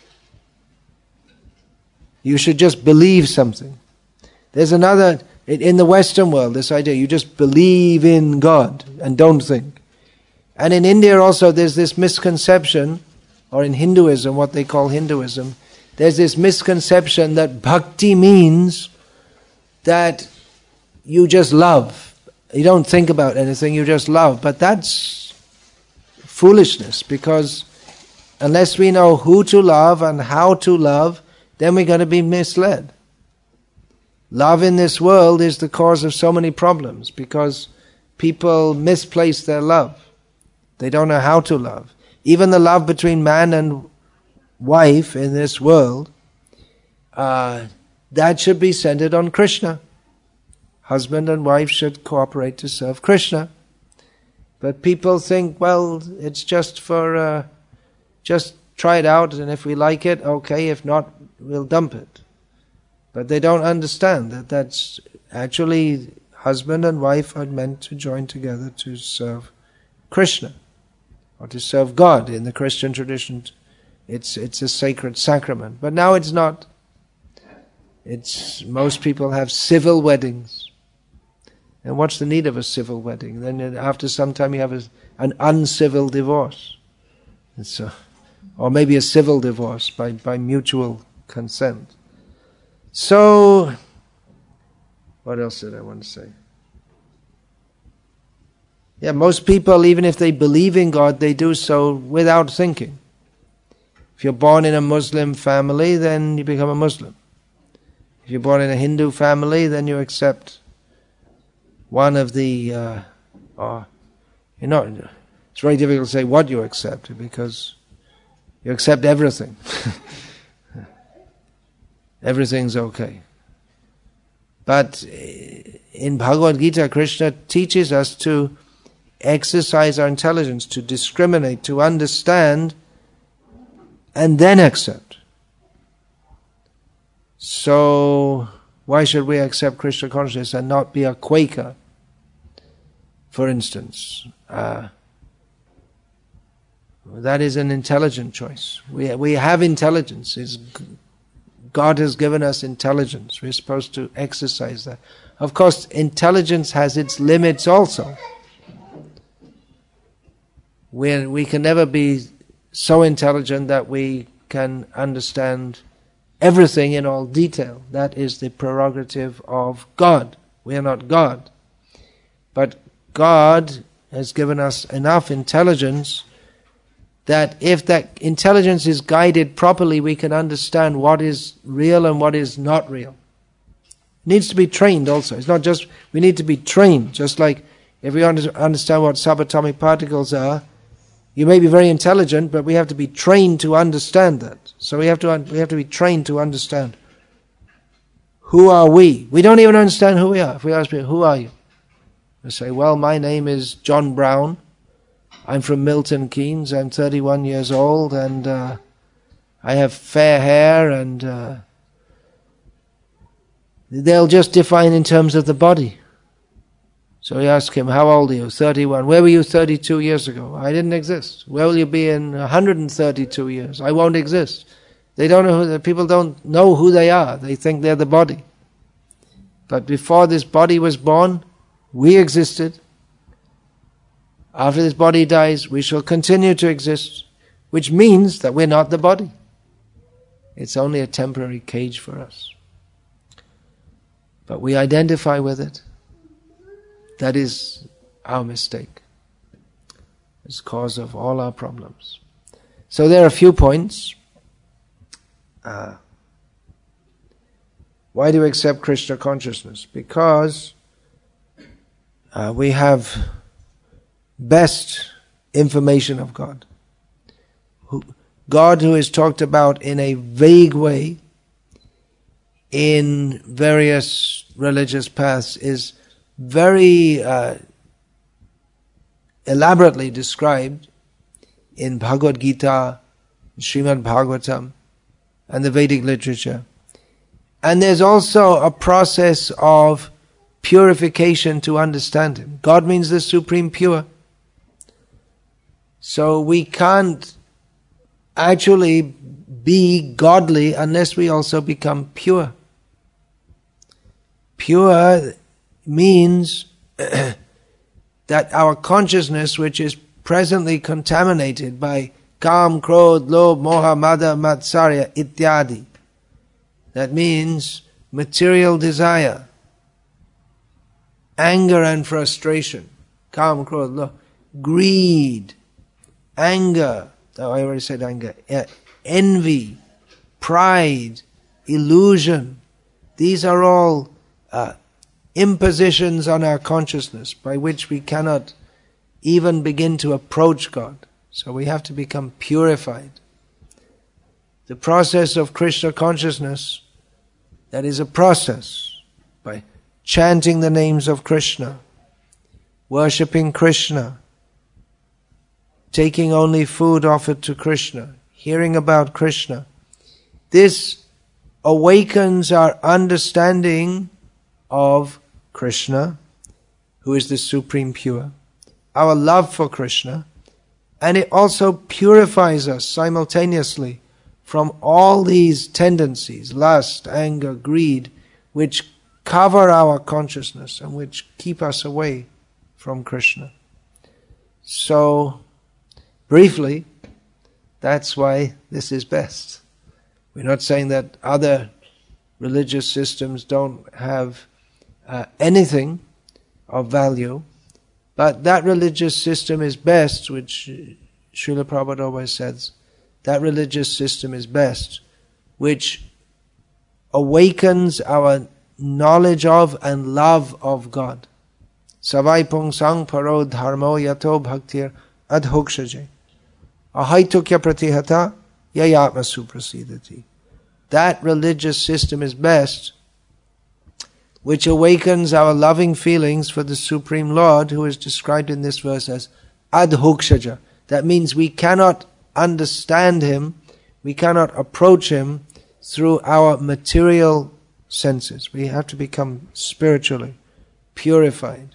You should just believe something. There's another, in the Western world, this idea, you just believe in God and don't think. And in India also there's this misconception, or in Hinduism, what they call Hinduism, there's this misconception that bhakti means that you just love. You don't think about anything, you just love. But that's foolishness, because unless we know who to love and how to love, then we're going to be misled. Love in this world is the cause of so many problems, because people misplace their love. They don't know how to love. Even the love between man and wife in this world, that should be centered on Krishna. Husband and wife should cooperate to serve Krishna. But people think, well, it's just for, just try it out, and if we like it, okay, if not, we'll dump it. But they don't understand that that's actually husband and wife are meant to join together to serve Krishna, or to serve God. In the Christian tradition, it's a sacred sacrament. But now it's not. Most people have civil weddings. And what's the need of a civil wedding? Then after some time you have an uncivil divorce. Or maybe a civil divorce by mutual consent. So, what else did I want to say? Yeah, most people, even if they believe in God, they do so without thinking. If you're born in a Muslim family, then you become a Muslim. If you're born in a Hindu family, then you accept one of the, it's very difficult to say what you accept, because you accept everything. Everything's okay. But in Bhagavad Gita, Krishna teaches us to exercise our intelligence, to discriminate, to understand, and then accept. So, why should we accept Krishna consciousness and not be a Quaker, for instance? That is an intelligent choice. We have intelligence. God has given us intelligence. We're supposed to exercise that. Of course, intelligence has its limits also. We can never be so intelligent that we can understand everything in all detail. That is the prerogative of God. We are not God. But God has given us enough intelligence that if that intelligence is guided properly, we can understand what is real and what is not real. It needs to be trained also. It's not just, we need to be trained, just like if we understand what subatomic particles are, you may be very intelligent, but we have to be trained to understand that. So we have to be trained to understand. Who are we? We don't even understand who we are. If we ask people, who are you? They say, well, my name is John Brown. I'm from Milton Keynes. I'm 31 years old, and I have fair hair, and they'll just define in terms of the body. So we ask him, how old are you? 31. Where were you 32 years ago? I didn't exist. Where will you be in 132 years? I won't exist. They don't know people don't know who they are. They think they're the body. But before this body was born, we existed. After this body dies, we shall continue to exist, which means that we're not the body. It's only a temporary cage for us. But we identify with it. That is our mistake. It's the cause of all our problems. So there are a few points. Why do we accept Krishna consciousness? Because we have best information of God. God, who is talked about in a vague way in various religious paths, is very elaborately described in Bhagavad Gita, Srimad Bhagavatam, and the Vedic literature. And there's also a process of purification to understand Him. God means the supreme pure. So we can't actually be godly unless we also become pure. Pure means that our consciousness, which is presently contaminated by Kam, Krodh, Lobh, Moha, Mada, Matsarya, Ityadi. That means material desire, anger and frustration, Kam, Krodh, Lobh, greed, anger, oh, I already said anger, envy, pride, illusion. These are all impositions on our consciousness by which we cannot even begin to approach God. So we have to become purified. The process of Krishna consciousness, that is a process by chanting the names of Krishna, worshipping Krishna, taking only food offered to Krishna, hearing about Krishna. This awakens our understanding of Krishna, who is the supreme pure, our love for Krishna, and it also purifies us simultaneously from all these tendencies, lust, anger, greed, which cover our consciousness and which keep us away from Krishna. So, briefly, that's why this is best. We're not saying that other religious systems don't have anything of value, but that religious system is best, which Srila Prabhupada always says, that religious system is best, which awakens our knowledge of and love of God. Savai pungsang paro dharmo yato bhaktir adhokshaje ahaitukya pratihata yayatma suprasidati. That religious system is best, which awakens our loving feelings for the Supreme Lord, who is described in this verse as adhokshaja. That means we cannot understand Him, we cannot approach Him through our material senses. We have to become spiritually purified.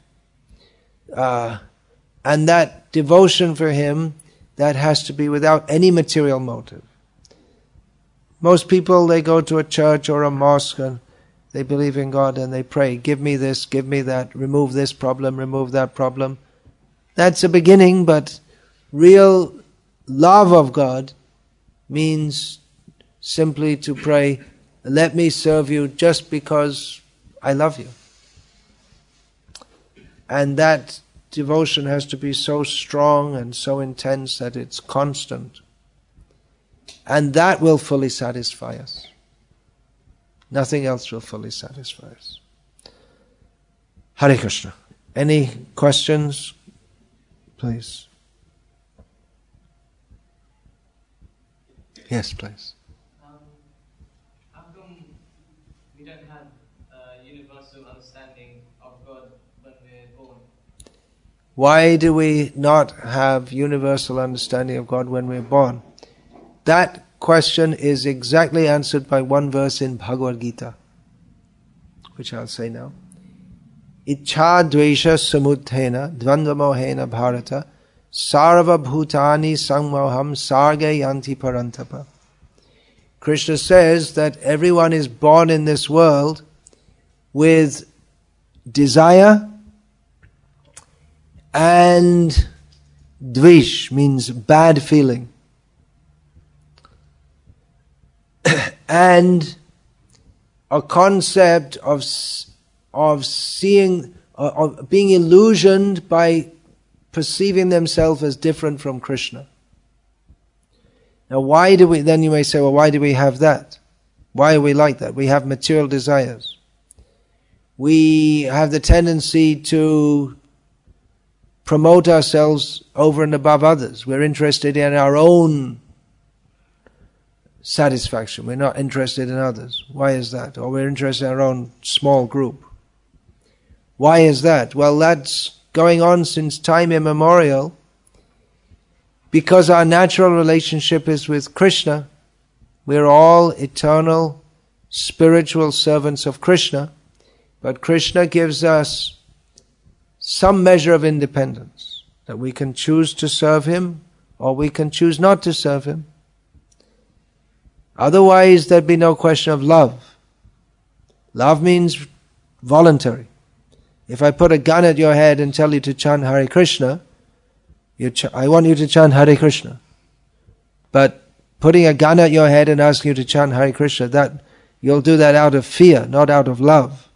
And that devotion for Him, that has to be without any material motive. Most people, they go to a church or a mosque and they believe in God and they pray, give me this, give me that, remove this problem, remove that problem. That's a beginning, but real love of God means simply to pray, let me serve you just because I love you. And that devotion has to be so strong and so intense that it's constant. And that will fully satisfy us. Nothing else will fully satisfy us. Hare Krishna. Any questions? Please. Yes, please. How come we don't have a universal understanding of God when we're born? Why do we not have universal understanding of God when we're born? That question is exactly answered by one verse in Bhagavad Gita, which I'll say now. Ichha dvesha samudhena dvandvamohena bharata sarva bhutani sammoham sarga yanti parantapa. Krishna says that everyone is born in this world with desire, and dvish means bad feeling, and a concept of seeing, of being illusioned by perceiving themselves as different from Krishna. Now why do we, then you may say, well, why do we have that? Why are we like that? We have material desires. We have the tendency to promote ourselves over and above others. We're interested in our own satisfaction. We're not interested in others. Why is that? Or we're interested in our own small group. Why is that? Well, that's going on since time immemorial, because our natural relationship is with Krishna. We're all eternal spiritual servants of Krishna, but Krishna gives us some measure of independence, that we can choose to serve Him or we can choose not to serve Him. Otherwise, there'd be no question of love. Love means voluntary. If I put a gun at your head and tell you to chant Hare Krishna, I want you to chant Hare Krishna. But putting a gun at your head and asking you to chant Hare Krishna, that you'll do that out of fear, not out of love.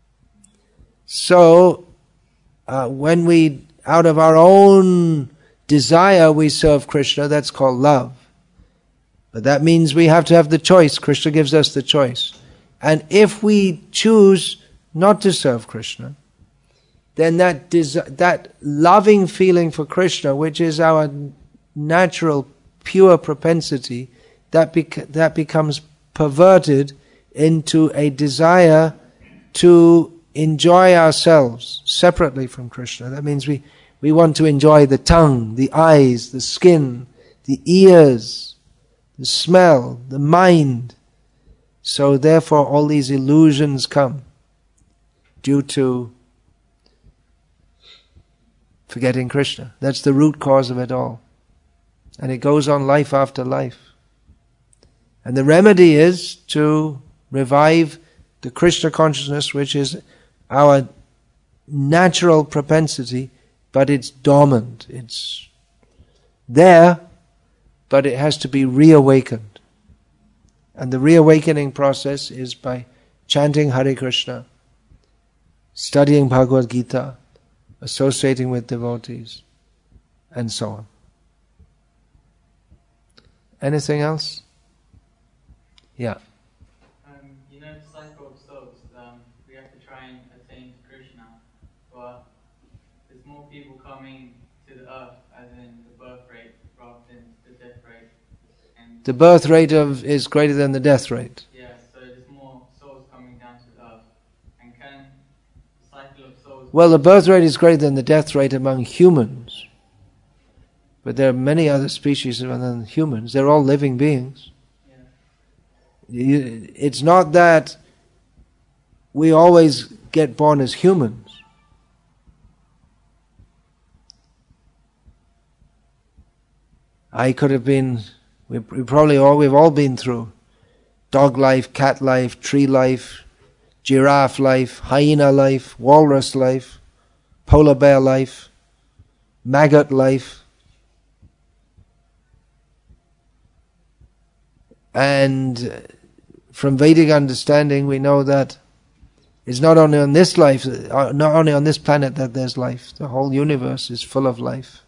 So, when we, out of our own desire, we serve Krishna, that's called love. But that means we have to have the choice. Krishna gives us the choice. And if we choose not to serve Krishna, then that loving feeling for Krishna, which is our natural, pure propensity, that becomes perverted into a desire to enjoy ourselves separately from Krishna. That means we want to enjoy the tongue, the eyes, the skin, the ears, the smell, the mind. So therefore all these illusions come due to forgetting Krishna. That's the root cause of it all. And it goes on life after life. And the remedy is to revive the Krishna consciousness, which is our natural propensity, but it's dormant. It's there, but it has to be reawakened. And the reawakening process is by chanting Hare Krishna, studying Bhagavad Gita, associating with devotees, and so on. Anything else? Yeah. You know, the cycle of souls, we have to try and attain to Krishna, but there's more people coming to the earth, as in the birth rate, rather than the death rate. And the birth rate is greater than the death rate. Yeah, so there's more souls coming down to the earth. And can the cycle of souls... Well, the birth rate is greater than the death rate among humans. But there are many other species other than humans. They're all living beings. It's not that we always get born as humans. I could have been, we've all been through dog life, cat life, tree life, giraffe life, hyena life, walrus life, polar bear life, maggot life. And from Vedic understanding we know that It's not only on this life, not only on this planet that there's life. The whole universe is full of life.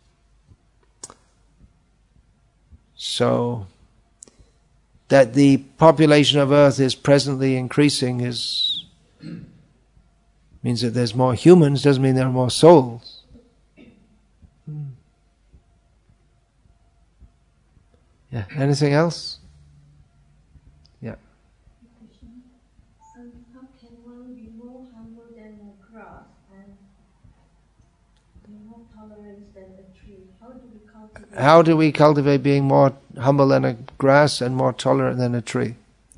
So, that the population of Earth is presently increasing means that there's more humans, doesn't mean there are more souls. Yeah, anything else? Yeah. How can one be more humble than a grass and be more tolerant than a tree? How do we cultivate being more humble than a grass and more tolerant than a tree?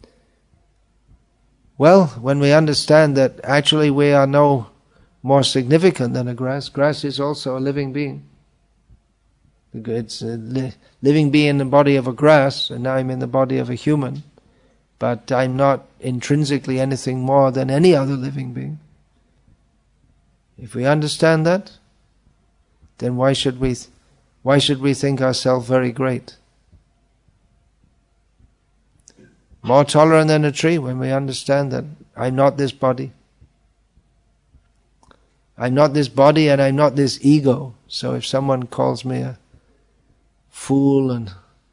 Well, when we understand that actually we are no more significant than a grass. Grass is also a living being. It's a living being in the body of a grass, and now I'm in the body of a human. But I'm not intrinsically anything more than any other living being. If we understand that, then why should we think ourselves very great? More tolerant than a tree when we understand that I'm not this body. I'm not this body and I'm not this ego. So if someone calls me a fool and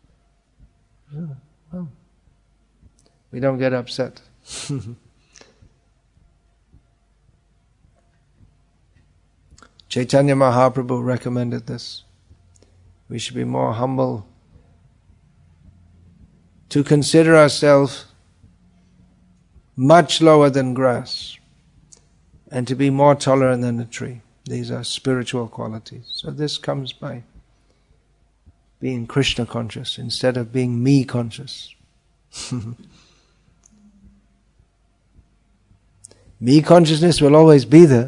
well, we don't get upset. Chaitanya Mahaprabhu recommended this. We should be more humble, to consider ourselves much lower than grass, and to be more tolerant than a tree. These are spiritual qualities. So this comes by being Krishna conscious instead of being me conscious. Me consciousness will always be there,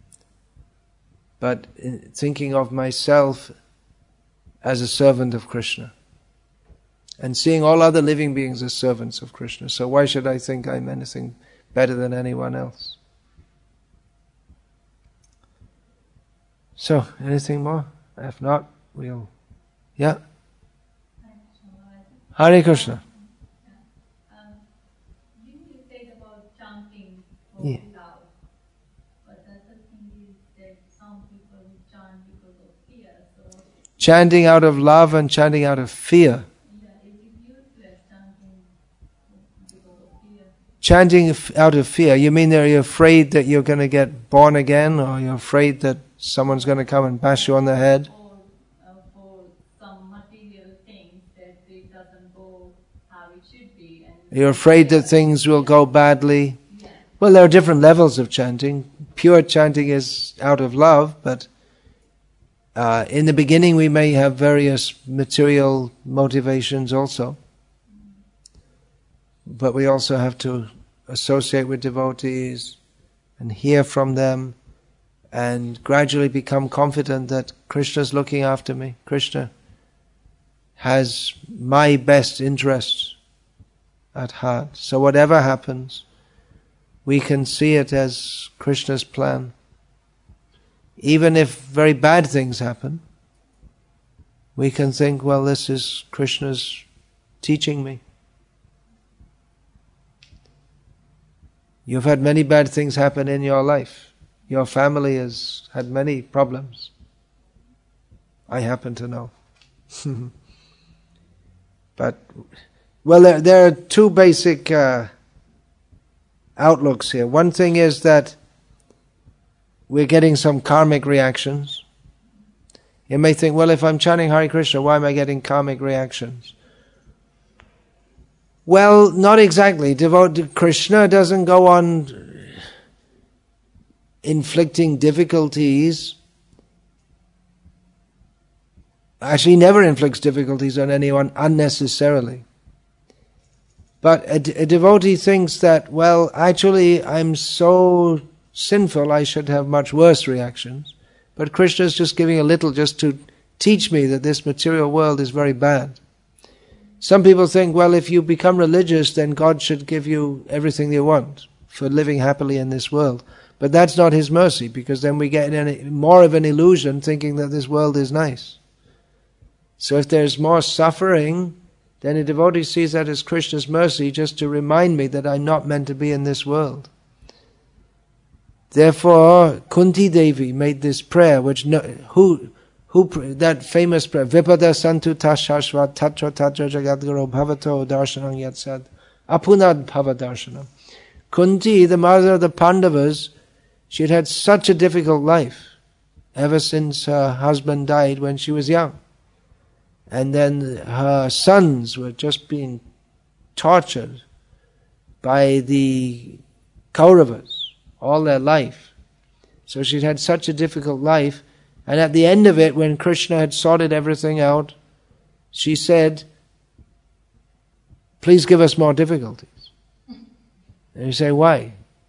but thinking of myself as a servant of Krishna, and seeing all other living beings as servants of Krishna. So why should I think I'm anything better than anyone else? So, anything more? If not, we'll... Yeah? Hare Krishna. You said about chanting for Yeah. love, but the other thing is that some people chant because of fear. So, Chanting out of love and chanting out of fear. yeah, is it useless chanting because of fear? Chanting out of fear, you mean that you're afraid that you're going to get born again, or you're afraid that someone's going to come and bash you on the head? Or for some material things that it doesn't go how it should be. And You're afraid that things will go badly? yeah. Well, there are different levels of chanting. Pure chanting is out of love, but in the beginning we may have various material motivations also. But we also have to associate with devotees and hear from them and gradually become confident that Krishna's looking after me. Krishna has my best interests at heart. So whatever happens, we can see it as Krishna's plan. Even if very bad things happen, we can think, well, this is Krishna's teaching me. You've had many bad things happen in your life. Your family has had many problems. I happen to know. But, well, there are two basic outlooks here. One thing is that we're getting some karmic reactions. You may think, well, if I'm chanting Hare Krishna, why am I getting karmic reactions? Well, not exactly. Krishna doesn't go on inflicting difficulties. Actually, he never inflicts difficulties on anyone unnecessarily. But a devotee thinks that, well, actually, I'm so sinful, I should have much worse reactions. But Krishna is just giving a little just to teach me that this material world is very bad. Some people think, well, if you become religious, then God should give you everything you want for living happily in this world. But that's not His mercy, because then we get more of an illusion thinking that this world is nice. So if there's more suffering, then a devotee sees that as Krishna's mercy just to remind me that I'm not meant to be in this world. Therefore, Kunti Devi made this prayer, which that famous prayer, Vipada Santu Tashashvat Tatra Tatra Jagadguru Bhavato Darshanam Yatsad Apunad Bhavadarshanam. Kunti, the mother of the Pandavas, she had had such a difficult life ever since her husband died when she was young. And then her sons were just being tortured by the Kauravas all their life. So she'd had such a difficult life, and at the end of it, when Krishna had sorted everything out, she said, please give us more difficulties. And you say, why?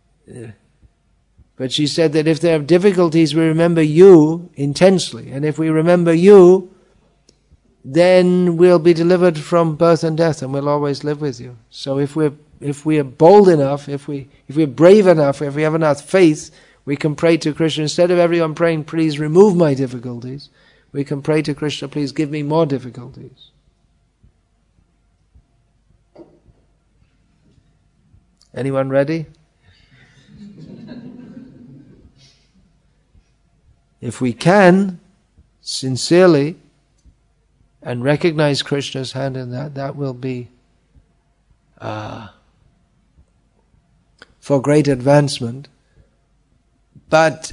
But she said that if there are difficulties, we remember you intensely, and if we remember you, then we'll be delivered from birth and death, and we'll always live with you. So if we are bold enough, if we're brave enough, if we have enough faith, we can pray to Krishna. Instead of everyone praying, please remove my difficulties, we can pray to Krishna, please give me more difficulties. Anyone ready? If we can, sincerely, and recognize Krishna's hand in that will be for great advancement. But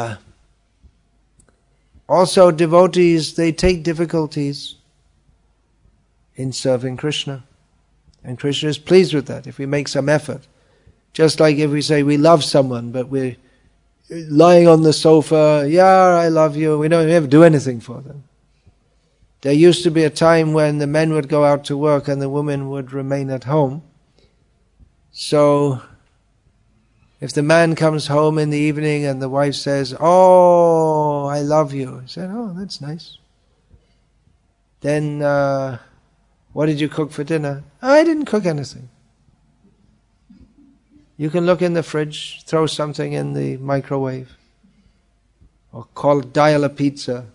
also devotees, they take difficulties in serving Krishna. And Krishna is pleased with that if we make some effort. Just like if we say we love someone, but we're lying on the sofa, yeah, I love you, we don't ever do anything for them. There used to be a time when the men would go out to work and the women would remain at home. So, if the man comes home in the evening and the wife says, oh, I love you, he said, oh, that's nice. Then, what did you cook for dinner? I didn't cook anything. You can look in the fridge, throw something in the microwave, or dial a pizza.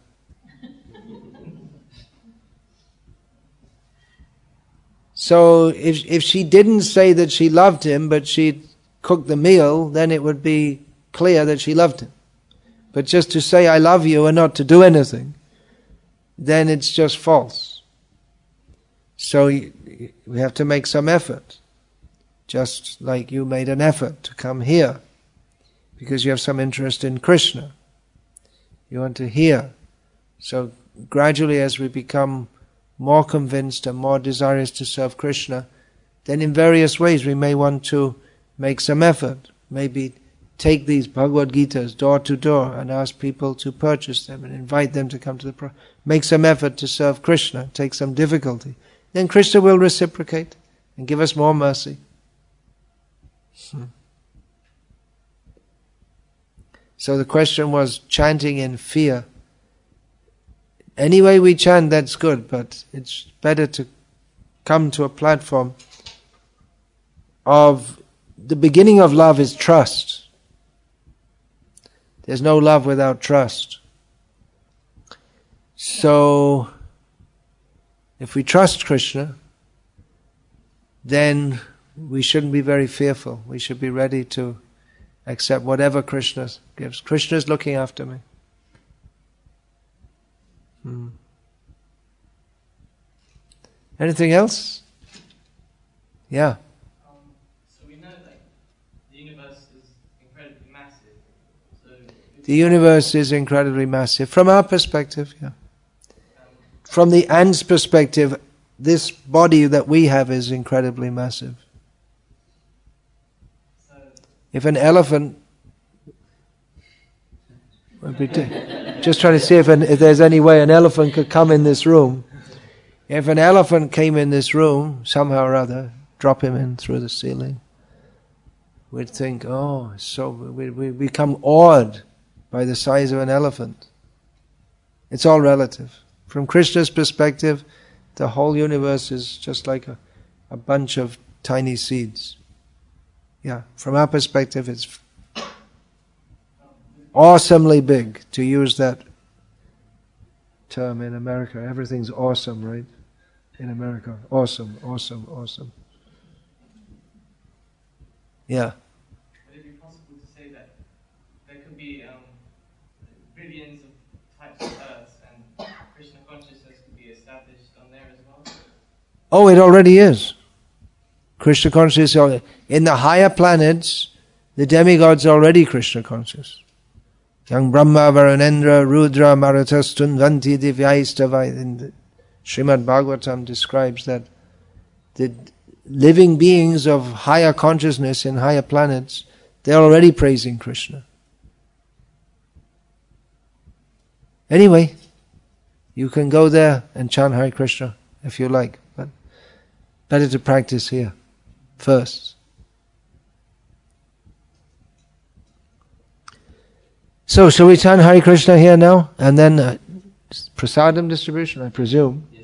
So if she didn't say that she loved him, but she cooked the meal, then it would be clear that she loved him. But just to say I love you and not to do anything, then it's just false. So we have to make some effort. Just like you made an effort to come here, because you have some interest in Krishna. You want to hear. So gradually as we become more convinced and more desirous to serve Krishna, then in various ways we may want to make some effort. Maybe take these Bhagavad Gitas door to door and ask people to purchase them and invite them to come to the make some effort to serve Krishna, take some difficulty. Then Krishna will reciprocate and give us more mercy. So the question was chanting in fear. Any way we chant, that's good, but it's better to come to a platform of the beginning of love is trust. There's no love without trust. So, if we trust Krishna, then we shouldn't be very fearful. We should be ready to accept whatever Krishna gives. Krishna is looking after me. Anything else? Yeah. So we know that the universe is incredibly massive. So the universe is incredibly massive. From our perspective, yeah. From the ant's perspective, this body that we have is incredibly massive. If an elephant, just trying to see if there's any way an elephant could come in this room. If an elephant came in this room, somehow or other, drop him in through the ceiling, we'd think, oh, so we become awed by the size of an elephant. It's all relative. From Krishna's perspective, the whole universe is just like a bunch of tiny seeds. Yeah, from our perspective, it's awesomely big, to use that term in America. Everything's awesome, right? In America. Awesome, awesome, awesome. Yeah. Would it be possible to say that be billions of types of earths, and Krishna consciousness could be established on there as well? Oh, it already is. Krishna consciousness, in the higher planets, the demigods are already Krishna conscious. Yang Brahma, Varunendra, Rudra, Maratastun, Vanti, Divyaistava. Srimad Bhagavatam describes that the living beings of higher consciousness in higher planets, they're already praising Krishna. Anyway, you can go there and chant Hare Krishna if you like, but better to practice here first. So, shall we chant Hare Krishna here now? And then prasadam distribution, I presume.